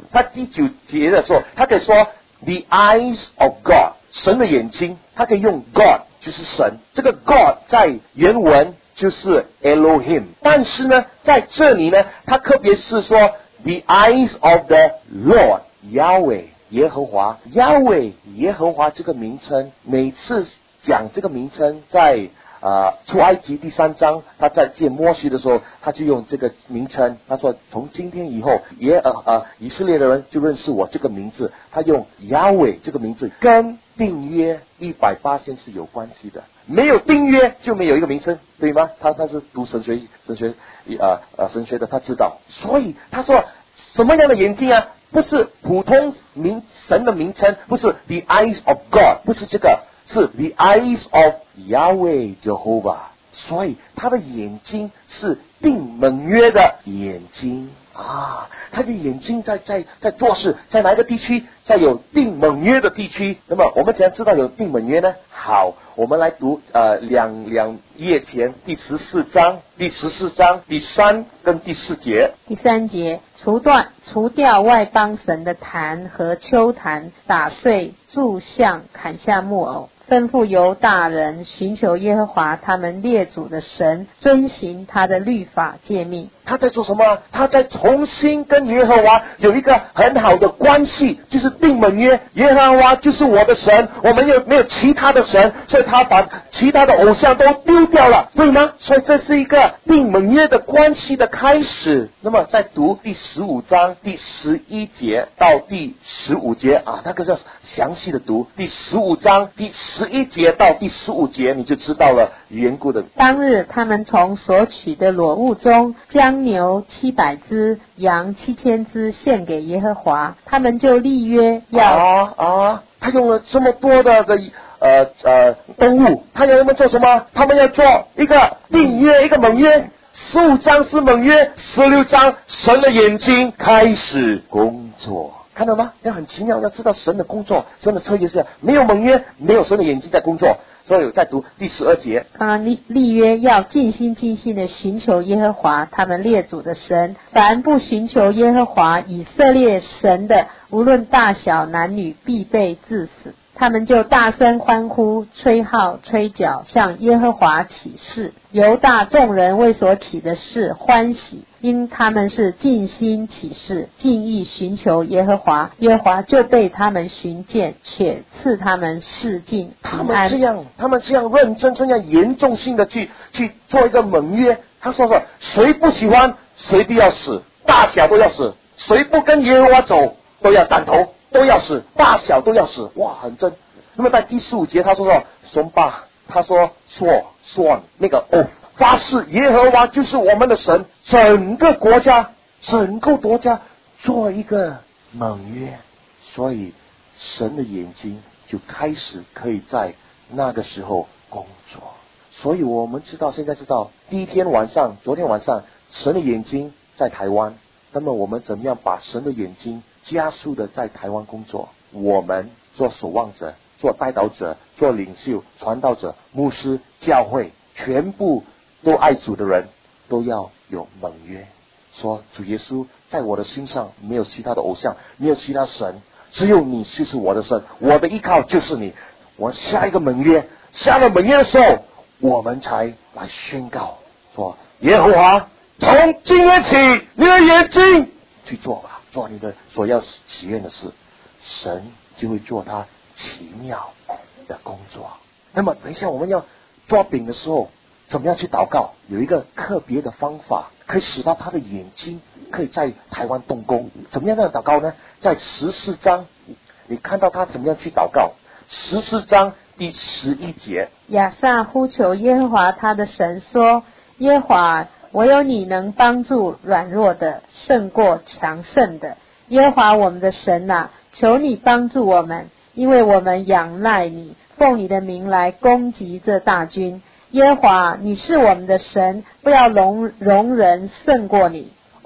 他第九节的时候，他可以说 the eyes of God， 神的眼睛，他可以用 God 就是神，这个 God 在原文就是 Elohim， 但是呢，在这里呢，他特别是说 the eyes of the Lord Yahweh， 耶和华 Yahweh 耶和华这个名称，每次讲这个名称在呃，出埃及第三章，他在见摩西的时候，他就用这个名称。他说：“从今天以后，耶呃呃以色列的人就认识我这个名字。”他用亚伟这个名字，跟订约一百八十是有关系的。没有订约就没有一个名称，对吗？他他是读神学神学呃呃神学的，他知道。所以他说什么样的眼睛啊？不是普通名神的名称，不是 the eyes of God， 不是这个。是 the eyes of Yahweh Jehovah， 所以他的眼睛是定盟约的眼睛啊，他的眼睛在在在做事，在哪一个地区，在有定盟约的地区。那么我们怎样知道有定盟约呢？好，我们来读呃两两页前第十四章，第十四章第三跟第四节。 第三节，除断除掉外邦神的坛和丘坛，打碎柱像，砍下木偶。吩咐犹大人寻求耶和华他们列祖的神，遵行他的律法诫命。 他在做什么？他在重新跟耶和华有一个很好的关系，就是定盟约。耶和华就是我的神，我们有没有其他的神？所以他把其他的偶像都丢掉了，对吗？所以这是一个定盟约的关系的开始。那么在读第十五章第十一节到第十五节啊，那个是详细的读第十五章第十一节到第十五节，你就知道了缘故的。 当日他们从所取的裸物中，将牛七百只，羊七千只献给耶和华，他们就立约要啊啊！他用了这么多的个呃呃动物，他要他们做什么？他们要做一个订约，一个盟约。十五章是盟约，十六章神的眼睛开始工作。看到吗？要很奇妙，要知道神的工作，神的策略是没有盟约，没有神的眼睛在工作。所以在读第十二节， 啊，立立约要尽心尽性的寻求耶和华他们列祖的神，凡不寻求耶和华以色列神的，无论大小男女，必被治死。他们就大声欢呼，吹号吹角，向耶和华起誓。犹大众人为所起的事欢喜，因他们是尽心起誓，尽意寻求耶和华，耶和华就被他们寻见，且赐他们世尽他们平安。 这样，他们这样认真、这样严重性的去去做一个盟约。他说说，谁不喜欢，谁都要死，大小都要死；谁不跟耶和华走，都要斩头。都要死，大小都要死，哇，很真。那么在第十五节，他说说son爸，他说说说那个哦，发誓耶和华就是我们的神，整个国家，整个国家做一个盟约，所以神的眼睛就开始可以在那个时候工作。所以我们知道，现在知道第一天晚上，昨天晚上，神的眼睛在台湾。那么我们怎么样把神的眼睛加速的在台湾工作？我们做守望者，做代祷者，做领袖、传道者、牧师、教会，全部都爱主的人，都要有盟约，说主耶稣在我的心上没有其他的偶像，没有其他神，只有你就是我的神，我的依靠就是你。我下一个盟约，下了盟约的时候，我们才来宣告说耶和华，从今天起，你的眼睛去做吧，做你的所要祈愿的事，神就会做他奇妙的工作。那么等一下我们要抓饼的时候，怎么样去祷告？有一个特别的方法，可以使到他的眼睛可以在台湾动工。怎么样的祷告呢？在十四章，你看到他怎么样去祷告？十四章第十一节， 亚萨呼求耶和华他的神说：耶和华，唯有你能帮助软弱的，胜过强盛的。耶和华我们的神啊，求你帮助我们，因为我们仰赖你，奉你的名来攻击这大军。耶和华，你是我们的神，不要容容人胜过你。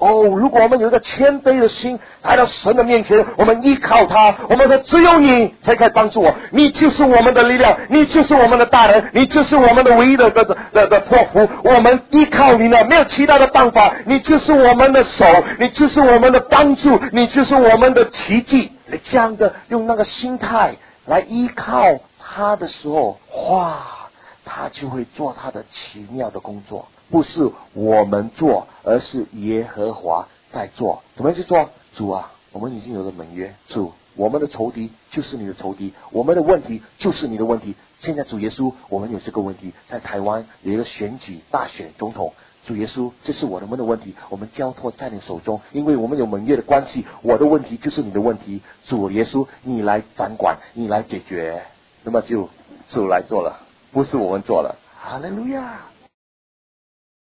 哦，如果我们有一个谦卑的心来到神的面前，我们依靠他，我们说只有你才可以帮助我，你就是我们的力量，你就是我们的大人，你就是我们的唯一的的的的托付，我们依靠你呢，没有其他的办法，你就是我们的手，你就是我们的帮助，你就是我们的奇迹。这样的用那个心态来依靠他的时候，哇，他就会做他的奇妙的工作，不是我们做，而是耶和华在做。怎么去做？主啊，我们已经有了盟约，主，我们的仇敌就是你的仇敌，我们的问题就是你的问题。现在主耶稣，我们有这个问题，在台湾有一个选举大选总统，主耶稣，这是我们的问题，我们交托在你手中，因为我们有盟约的关系，我的问题就是你的问题，主耶稣，你来掌管，你来解决，那么就主来做了，不是我们做了。哈利路亚。